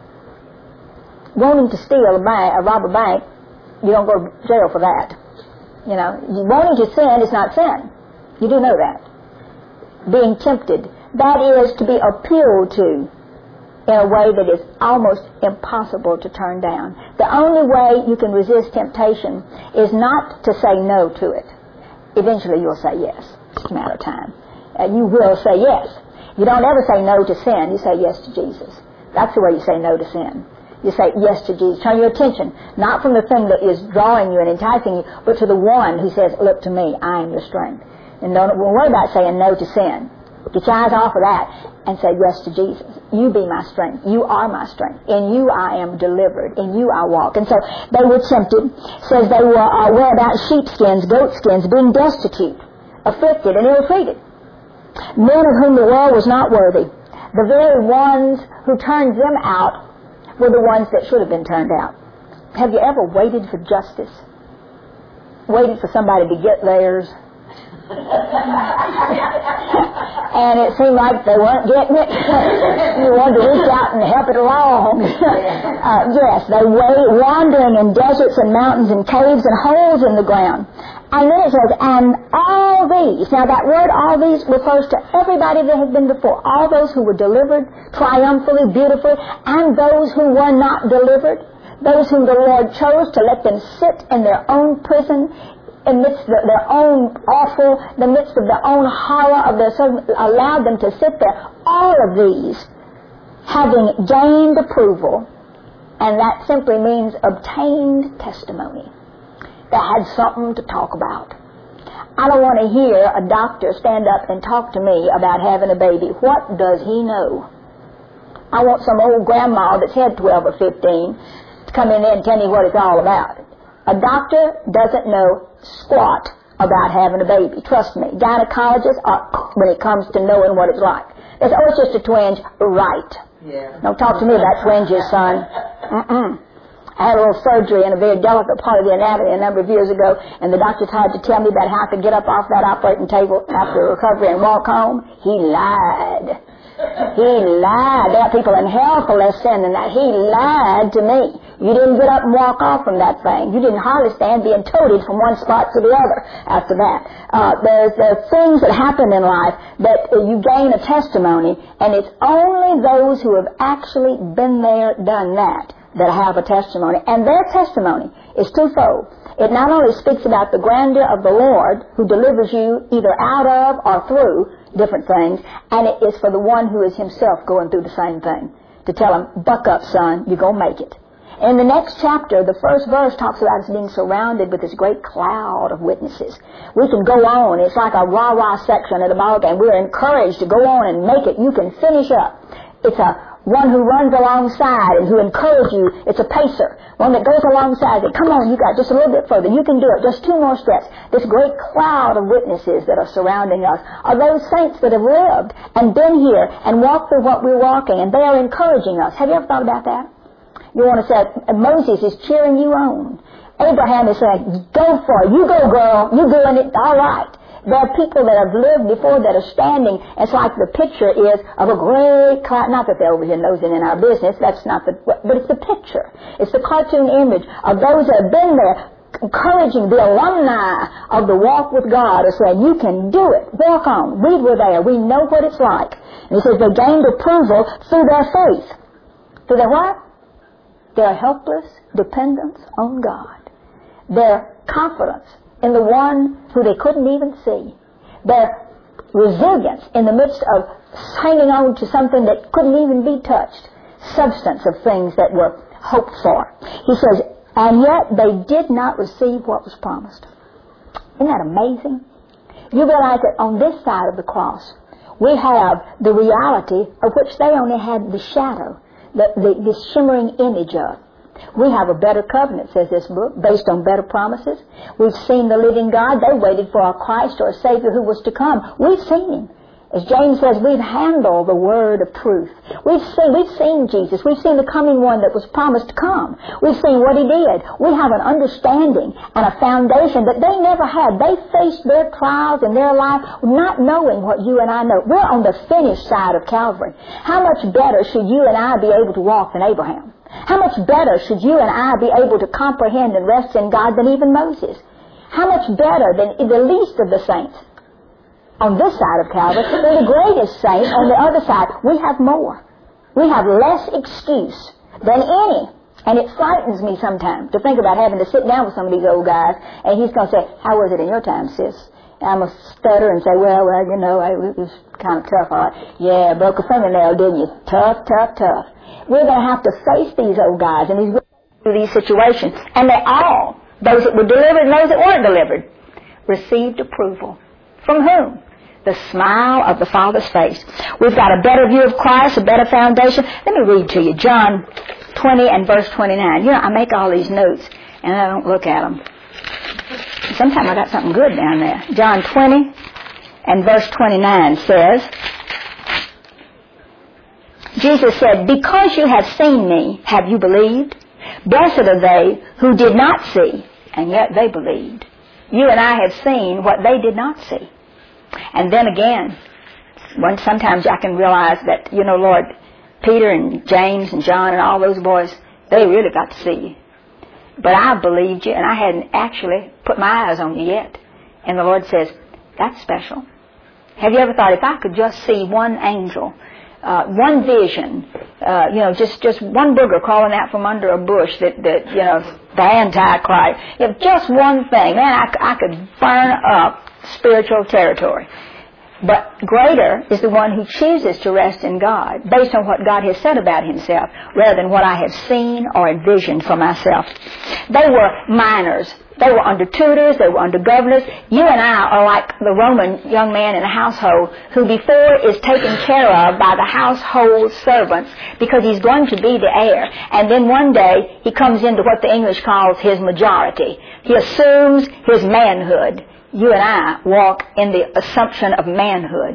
Wanting to steal a bank, or rob a bank, you don't go to jail for that. You know, wanting to sin is not sin. You do know that. Being tempted, that is to be appealed to in a way that is almost impossible to turn down. The only way you can resist temptation is not to say no to it. Eventually you'll say yes. It's a matter of time. Uh, you will say yes. You don't ever say no to sin. You say yes to Jesus. That's the way you say no to sin. You say yes to Jesus. Turn your attention, not from the thing that is drawing you and enticing you, but to the one who says, look to me, I am your strength. And don't worry about saying no to sin. Get your eyes off of that and say yes to Jesus. You be my strength. You are my strength. In you I am delivered. In you I walk. And so they were tempted. Says they were uh, wear about sheepskins, goatskins, being destitute, afflicted, and ill-treated. Men of whom the world was not worthy. The very ones who turned them out were the ones that should have been turned out. Have you ever waited for justice? Waited for somebody to get theirs? And it seemed like they weren't getting it. You wanted to reach out and help it along. uh, yes, they wait, wandering in deserts and mountains and caves and holes in the ground. And then it says, and all these. Now that word all these refers to everybody that has been before. All those who were delivered triumphantly, beautifully, and those who were not delivered. Those whom the Lord chose to let them sit in their own prison, amidst the, their own awful, the midst of their own horror of their sin, allowed them to sit there. All of these having gained approval, and that simply means obtained testimony. They had something to talk about. I don't want to hear a doctor stand up and talk to me about having a baby. What does he know? I want some old grandma that's had twelve or fifteen to come in there and tell me what it's all about. A doctor doesn't know squat about having a baby. Trust me. Gynecologists are, when it comes to knowing what it's like. It's, oh, it's just a twinge. Right. Yeah. Don't talk to me about twinges, son. Mm-mm. I had a little surgery in a very delicate part of the anatomy a number of years ago, and the doctor tried to tell me about how I could get up off that operating table after recovery and walk home. He lied. He lied. There are people in hell for less sin than that. He lied to me. You didn't get up and walk off from that thing. You didn't hardly stand being toted from one spot to the other after that. Uh, there's, there's things that happen in life that uh, you gain a testimony, and it's only those who have actually been there, done that, that have a testimony. And their testimony is twofold. It not only speaks about the grandeur of the Lord who delivers you either out of or through different things, and it is for the one who is himself going through the same thing. To tell him, buck up, son, you're going to make it. In the next chapter, the first verse talks about us being surrounded with this great cloud of witnesses. We can go on. It's like a rah-rah section at a ball game. We're encouraged to go on and make it. You can finish up. It's a one who runs alongside and who encourages you. It's a pacer. One that goes alongside and come on, you got just a little bit further. You can do it. Just two more steps. This great cloud of witnesses that are surrounding us are those saints that have lived and been here and walked through what we're walking, and they are encouraging us. Have you ever thought about that? You want to say, Moses is cheering you on. Abraham is saying, go for it. You go, girl. You're doing it. All right. There are people that have lived before that are standing. It's like the picture is of a great cloud. Not that they're over here nosing in our business. That's not the, but it's the picture. It's the cartoon image of those that have been there, encouraging the alumni of the walk with God, are saying, you can do it. Walk on. We were there. We know what it's like. And he says they gained approval through their faith. Through their what? Their helpless dependence on God. Their confidence in the one who they couldn't even see. Their resilience in the midst of hanging on to something that couldn't even be touched. Substance of things that were hoped for. He says, and yet they did not receive what was promised. Isn't that amazing? You realize that on this side of the cross, we have the reality of which they only had the shadow, the, the, the shimmering image of. We have a better covenant, says this book, based on better promises. We've seen the living God. They waited for a Christ or a Savior who was to come. We've seen Him. As James says, we've handled the word of truth. We've seen, we've seen Jesus. We've seen the coming one that was promised to come. We've seen what He did. We have an understanding and a foundation that they never had. They faced their trials in their life not knowing what you and I know. We're on the finished side of Calvary. How much better should you and I be able to walk than Abraham? How much better should you and I be able to comprehend and rest in God than even Moses? How much better than the least of the saints? On this side of Calvary, than the greatest saint on the other side. We have more. We have less excuse than any. And it frightens me sometimes to think about having to sit down with some of these old guys, and he's going to say, how was it in your time, sis? And I'm going to stutter and say, well, well, you know, it was kind of tough, all right. Yeah, broke a fingernail, didn't you? Tough, tough, tough. We're going to have to face these old guys and these through these situations. And they all, those that were delivered and those that weren't delivered, received approval. From whom? The smile of the Father's face. We've got a better view of Christ, a better foundation. Let me read to you John twenty and verse twenty-nine. You know, I make all these notes and I don't look at them. Sometimes I got something good down there. John twenty and verse twenty-nine says, Jesus said, because you have seen me, have you believed? Blessed are they who did not see, and yet they believed. You and I have seen what they did not see. And then again, when sometimes I can realize that, you know, Lord, Peter and James and John and all those boys, they really got to see you. But I believed you, and I hadn't actually put my eyes on you yet. And the Lord says, that's special. Have you ever thought, if I could just see one angel, uh, one vision, uh, you know, just, just one booger crawling out from under a bush that, that you know, the Antichrist, if just one thing, man, I, I could burn up spiritual territory. But greater is the one who chooses to rest in God based on what God has said about Himself rather than what I have seen or envisioned for myself. They were minors. They were under tutors. They were under governors. You and I are like the Roman young man in a household who before is taken care of by the household servants because he's going to be the heir. And then one day he comes into what the English calls his majority. He assumes his manhood. You and I walk in the assumption of manhood.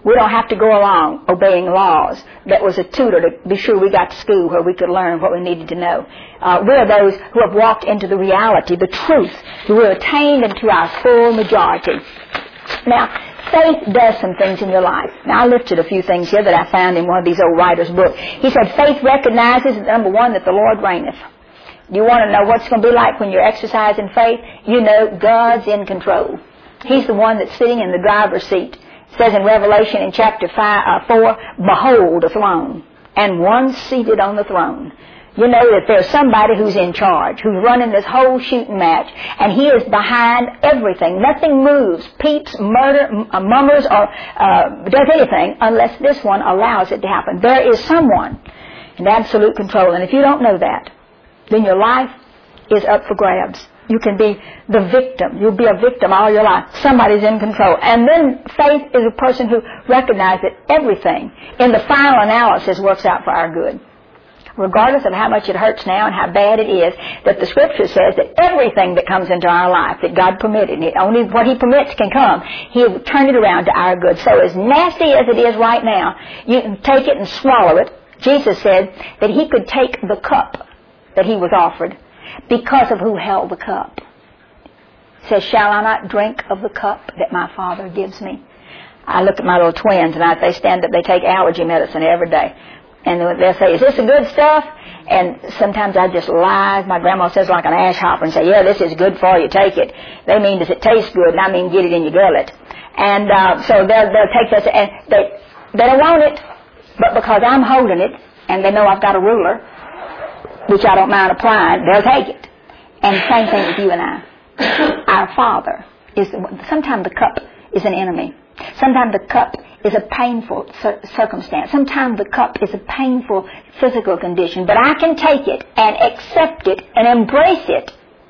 We don't have to go along obeying laws. That was a tutor to be sure we got to school where we could learn what we needed to know. Uh, we're those who have walked into the reality, the truth, who have attained into our full majority. Now, faith does some things in your life. Now, I lifted a few things here that I found in one of these old writers' books. He said, faith recognizes, number one, that the Lord reigneth. You want to know what's going to be like when you're exercising faith? You know God's in control. He's the one that's sitting in the driver's seat. It says in Revelation in chapter five, uh, four, behold a throne, and one seated on the throne. You know that there's somebody who's in charge, who's running this whole shooting match, and he is behind everything. Nothing moves, peeps, murder, uh, mummers, or uh, does anything unless this one allows it to happen. There is someone in absolute control, and if you don't know that, then your life is up for grabs. You can be the victim. You'll be a victim all your life. Somebody's in control. And then faith is a person who recognizes that everything in the final analysis works out for our good. Regardless of how much it hurts now and how bad it is, that the Scripture says that everything that comes into our life that God permitted, and only what He permits can come, He'll turn it around to our good. So as nasty as it is right now, you can take it and swallow it. Jesus said that He could take the cup that He was offered because of who held the cup. He says, shall I not drink of the cup that my Father gives me? I look at my little twins, and I, they stand up, they take allergy medicine every day. And they'll say, is this the good stuff? And sometimes I just lie. My grandma says like an ash hopper and say, yeah, this is good for you, take it. They mean, does it taste good? And I mean, get it in your gullet. And uh, so they'll, they'll take this, and they, they don't want it, but because I'm holding it, and they know I've got a ruler, which I don't mind applying, they'll take it. And same thing with you and I. Our Father is, sometimes the cup is an enemy. Sometimes the cup is a painful cir- circumstance. Sometimes the cup is a painful physical condition. But I can take it and accept it and embrace it.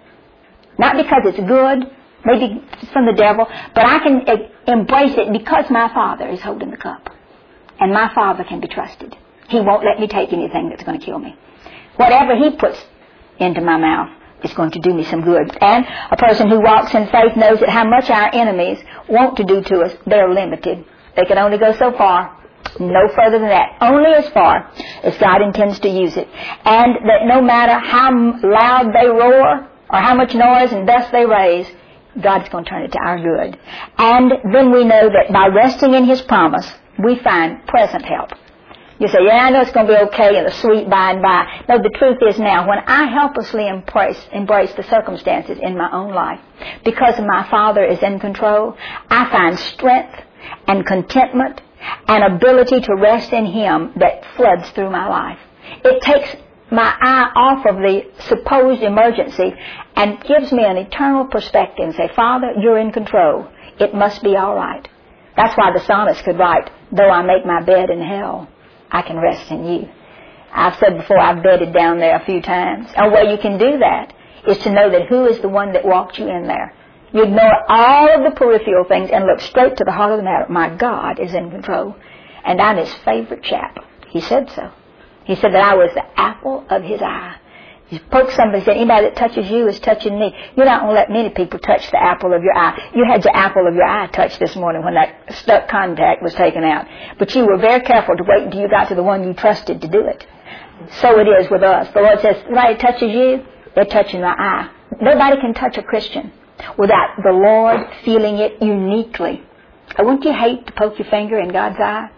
Not because it's good, maybe it's from the devil, but I can uh, embrace it because my Father is holding the cup. And my Father can be trusted. He won't let me take anything that's going to kill me. Whatever He puts into my mouth is going to do me some good. And a person who walks in faith knows that how much our enemies want to do to us, they're limited. They can only go so far, no further than that. Only as far as God intends to use it. And that no matter how loud they roar or how much noise and dust they raise, God's going to turn it to our good. And then we know that by resting in His promise, we find present help. You say, yeah, I know it's going to be okay in the sweet by and by. No, the truth is now, when I helplessly embrace, embrace the circumstances in my own life, because my Father is in control, I find strength and contentment and ability to rest in Him that floods through my life. It takes my eye off of the supposed emergency and gives me an eternal perspective and say, Father, you're in control. It must be all right. That's why the psalmist could write, though I make my bed in hell, I can rest in you. I've said before, I've bedded down there a few times. And way you can do that is to know that who is the one that walked you in there. You ignore all of the peripheral things and look straight to the heart of the matter. My God is in control. And I'm His favorite chap. He said so. He said that I was the apple of His eye. He poked somebody and said, anybody that touches you is touching me. You're not going to let many people touch the apple of your eye. You had your apple of your eye touched this morning when that stuck contact was taken out. But you were very careful to wait until you got to the one you trusted to do it. So it is with us. The Lord says, somebody touches you, they're touching my eye. Nobody can touch a Christian without the Lord feeling it uniquely. Wouldn't you hate to poke your finger in God's eye?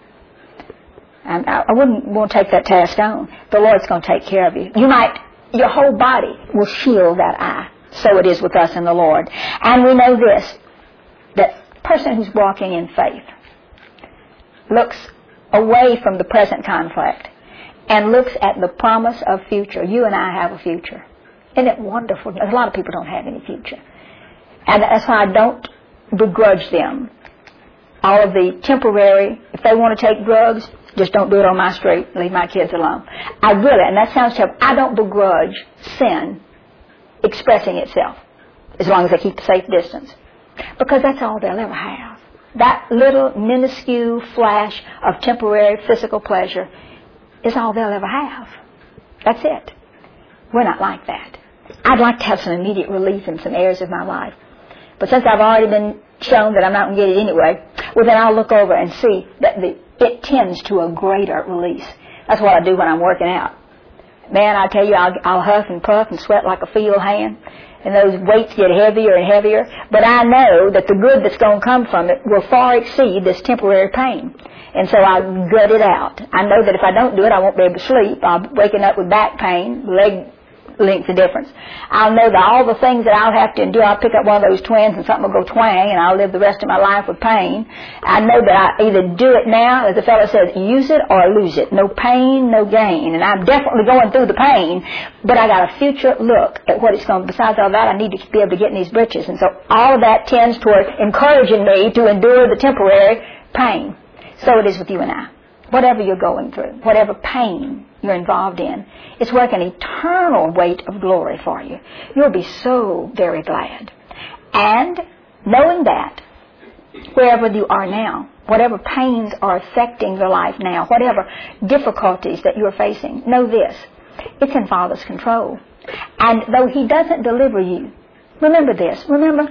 And I wouldn't want to take that task on. The Lord's going to take care of you. You might... Your whole body will shield that eye. So it is with us in the Lord. And we know this, that the person who's walking in faith looks away from the present conflict and looks at the promise of future. You and I have a future. Isn't it wonderful? A lot of people don't have any future. And that's why I don't begrudge them. All of the temporary, if they want to take drugs, just don't do it on my street. Leave my kids alone. I really, and that sounds terrible, I don't begrudge sin expressing itself as long as they keep a safe distance. Because that's all they'll ever have. That little minuscule flash of temporary physical pleasure is all they'll ever have. That's it. We're not like that. I'd like to have some immediate relief in some areas of my life. But since I've already been shown that I'm not going to get it anyway, well, then I'll look over and see that the, it tends to a greater release. That's what I do when I'm working out. Man, I tell you, I'll, I'll huff and puff and sweat like a field hand, and those weights get heavier and heavier. But I know that the good that's going to come from it will far exceed this temporary pain. And so I gut it out. I know that if I don't do it, I won't be able to sleep. I'll be waking up with back pain, leg length of difference. I'll know that all the things that I'll have to endure, I'll pick up one of those twins and something will go twang, and I'll live the rest of my life with pain. I know that I either do it now, as the fellow says, use it or lose it. No pain, no gain. And I'm definitely going through the pain, but I got a future look at what it's going to. Besides all that, I need to be able to get in these britches. And so all of that tends toward encouraging me to endure the temporary pain. So it is with you and I. Whatever you're going through, whatever pain you're involved in, it's worth an eternal weight of glory for you. You'll be so very glad. And knowing that, wherever you are now, whatever pains are affecting your life now, whatever difficulties that you're facing, know this, it's in Father's control. And though He doesn't deliver you, remember this, remember,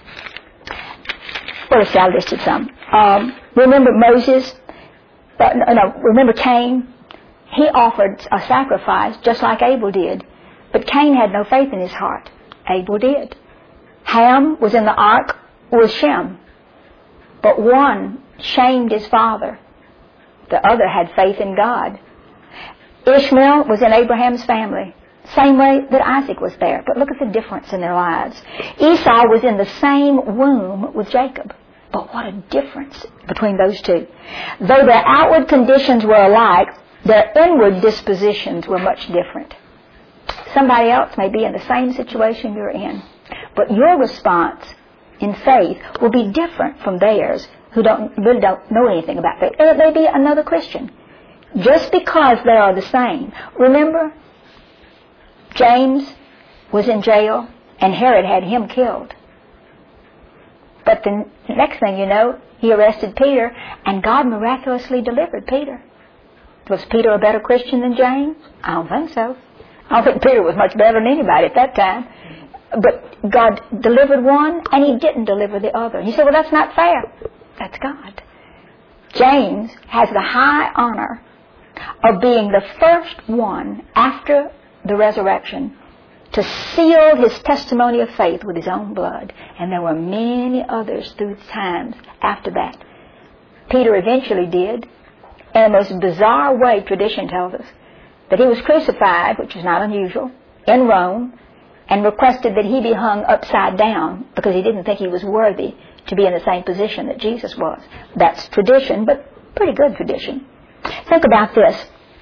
first I listed some, um, remember Moses, Uh, no, remember Cain? He offered a sacrifice just like Abel did. But Cain had no faith in his heart. Abel did. Ham was in the ark with Shem. But one shamed his father. The other had faith in God. Ishmael was in Abraham's family. Same way that Isaac was there. But look at the difference in their lives. Esau was in the same womb with Jacob. But what a difference between those two. Though their outward conditions were alike, their inward dispositions were much different. Somebody else may be in the same situation you're in, but your response in faith will be different from theirs who don't really don't know anything about faith. It may be another Christian. Just because they are the same. Remember, James was in jail and Herod had him killed. But the next thing you know, he arrested Peter, and God miraculously delivered Peter. Was Peter a better Christian than James? I don't think so. I don't think Peter was much better than anybody at that time. But God delivered one, and He didn't deliver the other. You say, well, that's not fair. That's God. James has the high honor of being the first one after the resurrection to seal his testimony of faith with his own blood. And there were many others through times after that. Peter eventually did, in the most bizarre way, tradition tells us, that he was crucified, which is not unusual, in Rome, and requested that he be hung upside down because he didn't think he was worthy to be in the same position that Jesus was. That's tradition, but pretty good tradition. Think about this.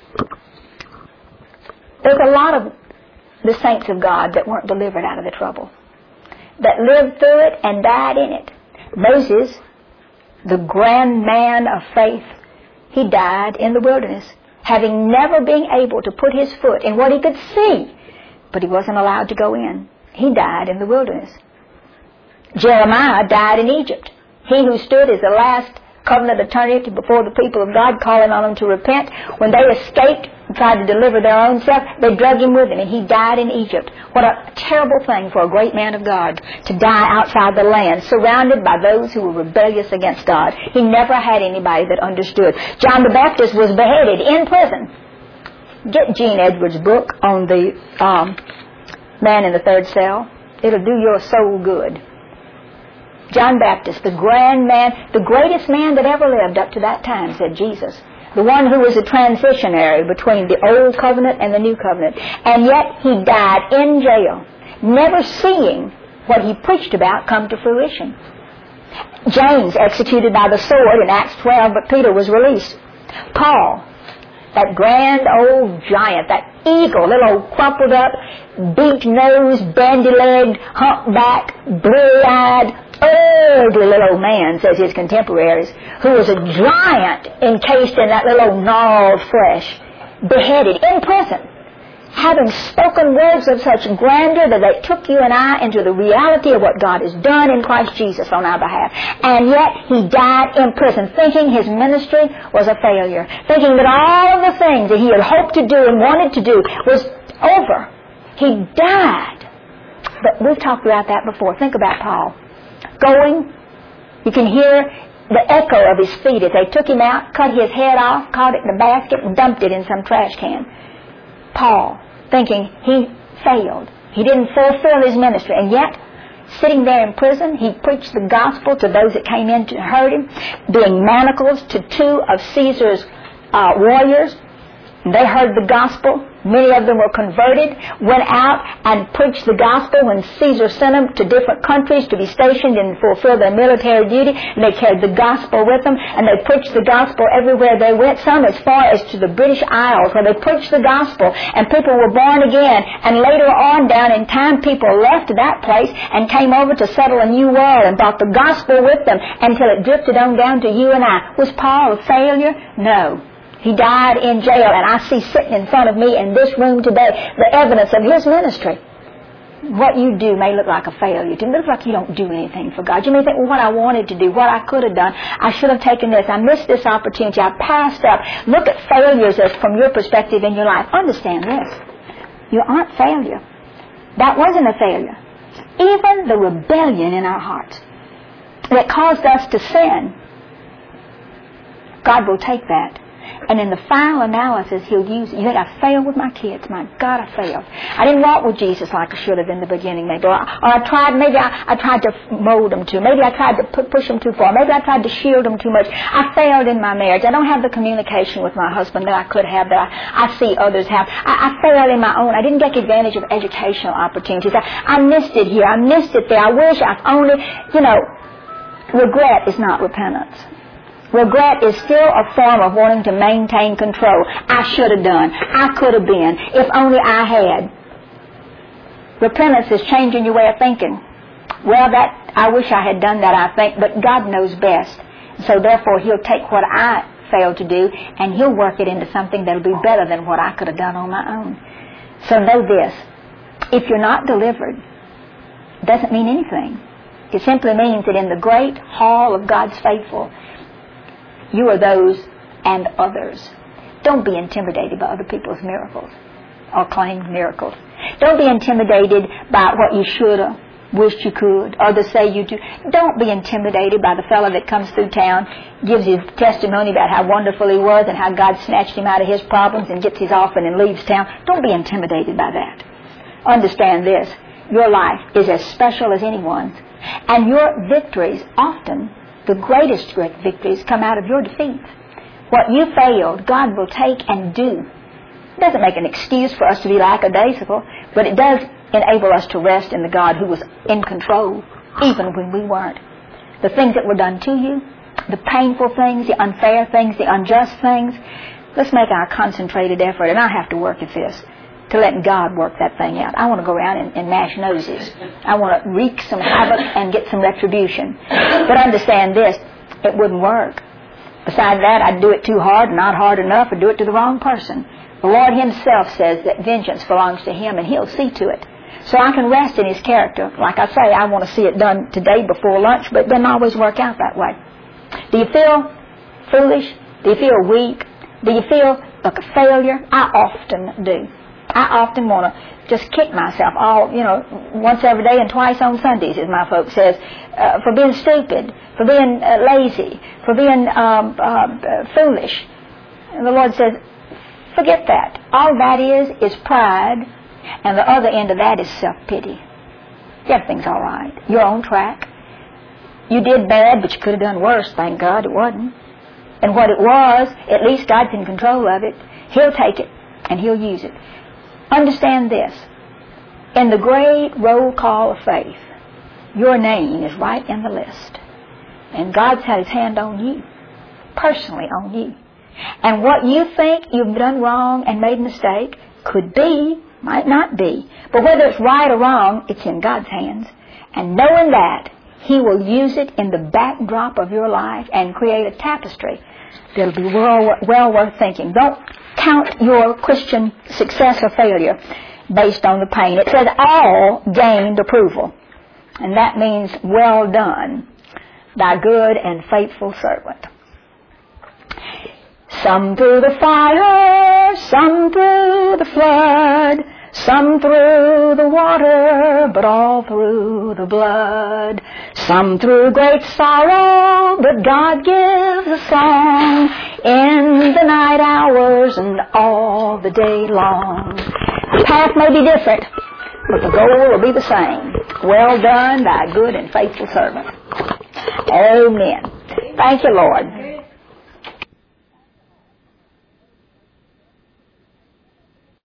There's a lot of the saints of God that weren't delivered out of the trouble, that lived through it and died in it. Moses, the grand man of faith, he died in the wilderness, having never been able to put his foot in what he could see, but he wasn't allowed to go in. He died in the wilderness. Jeremiah died in Egypt. He who stood as the last covenant attorney before the people of God, calling on them to repent. When they escaped and tried to deliver their own self, they dragged him with them, and he died in Egypt. What a terrible thing for a great man of God to die outside the land, surrounded by those who were rebellious against God. He never had anybody that understood. John the Baptist was beheaded in prison. Get Gene Edwards' book on the um, man in the third cell. It'll do your soul good. John Baptist, the grand man, the greatest man that ever lived up to that time, said Jesus. The one who was a transitionary between the old covenant and the new covenant. And yet he died in jail, never seeing what he preached about come to fruition. James executed by the sword in Acts twelve, but Peter was released. Paul, that grand old giant, that eagle, little old crumpled up, beak-nosed, bandy-legged, humpback, blue-eyed, ugly little man, says his contemporaries, who was a giant encased in that little gnarled flesh, beheaded in prison, having spoken words of such grandeur that they took you and I into the reality of what God has done in Christ Jesus on our behalf. And yet he died in prison, thinking his ministry was a failure, thinking that all of the things that he had hoped to do and wanted to do was over. He died. But we've talked about that before. Think about Paul. Going, you can hear the echo of his feet as they took him out, cut his head off, caught it in a basket, and dumped it in some trash can. Paul, thinking he failed. He didn't fulfill his ministry, and yet, sitting there in prison, he preached the gospel to those that came in to hurt him, doing manacles to two of Caesar's uh, warriors. They heard the gospel. Many of them were converted, went out and preached the gospel when Caesar sent them to different countries to be stationed and fulfill their military duty. And they carried the gospel with them, and they preached the gospel everywhere they went, some as far as to the British Isles, where they preached the gospel, and people were born again. And later on down in time, people left that place and came over to settle a new world and brought the gospel with them until it drifted on down to you and I. Was Paul a failure? No. He died in jail, and I see sitting in front of me in this room today the evidence of his ministry. What you do may look like a failure. It may look like you don't do anything for God. You may think, well, what I wanted to do, what I could have done, I should have taken this, I missed this opportunity, I passed up. Look at failures as from your perspective in your life. Understand this. You aren't failure. That wasn't a failure. Even the rebellion in our hearts that caused us to sin, God will take that. And in the final analysis, He'll use it. You think, I failed with my kids. My God, I failed. I didn't walk with Jesus like I should have in the beginning, maybe. Or, or I tried, maybe I, I tried to mold them too. Maybe I tried to pu- push them too far. Maybe I tried to shield them too much. I failed in my marriage. I don't have the communication with my husband that I could have, that I, I see others have. I, I failed in my own. I didn't take advantage of educational opportunities. I, I missed it here. I missed it there. I wish I only, you know, regret is not repentance. Regret is still a form of wanting to maintain control. I should have done. I could have been. If only I had. Repentance is changing your way of thinking. Well, that I wish I had done that, I think, but God knows best. So therefore, He'll take what I failed to do, and He'll work it into something that'll be better than what I could have done on my own. So know this. If you're not delivered, it doesn't mean anything. It simply means that in the great hall of God's faithful, you are those and others. Don't be intimidated by other people's miracles or claimed miracles. Don't be intimidated by what you should have wished you could, others say you do. Don't be intimidated by the fellow that comes through town, gives his testimony about how wonderful he was and how God snatched him out of his problems and gets his offering and leaves town. Don't be intimidated by that. Understand this. Your life is as special as anyone's. And your victories often, the greatest great victories, come out of your defeats. What you failed, God will take and do. It doesn't make an excuse for us to be lackadaisical, but it does enable us to rest in the God who was in control, even when we weren't. The things that were done to you, the painful things, the unfair things, the unjust things, let's make our concentrated effort, and I have to work at this, to let God work that thing out. I want to go around and, and mash noses. I want to wreak some havoc and get some retribution. But understand this, it wouldn't work. Besides that, I'd do it too hard, not hard enough, or do it to the wrong person. The Lord Himself says that vengeance belongs to Him, and He'll see to it. So I can rest in His character. Like I say, I want to see it done today before lunch, but it doesn't always work out that way. Do you feel foolish? Do you feel weak? Do you feel like a failure? I often do. I often want to just kick myself all, you know, once every day and twice on Sundays, as my folks says, uh, for being stupid, for being uh, lazy, for being um, uh, foolish. And the Lord says, forget that. All that is, is pride, and the other end of that is self-pity. Everything's all right. You're on track. You did bad, but you could have done worse. Thank God it wasn't. And what it was, at least God's in control of it. He'll take it, and He'll use it. Understand this. In the great roll call of faith, your name is right in the list. And God's had His hand on you, personally on you. And what you think you've done wrong and made a mistake could be, might not be. But whether it's right or wrong, it's in God's hands. And knowing that, He will use it in the backdrop of your life and create a tapestry that'll be well, well worth thinking. Don't count your Christian success or failure based on the pain. It says all gained approval. And that means well done, thy good and faithful servant. Some through the fire, some through the flood, some through the water, but all through the blood. Some through great sorrow, but God gives a song in the night hours and all the day long. The path may be different, but the goal will be the same. Well done, thy good and faithful servant. Amen. Thank you, Lord.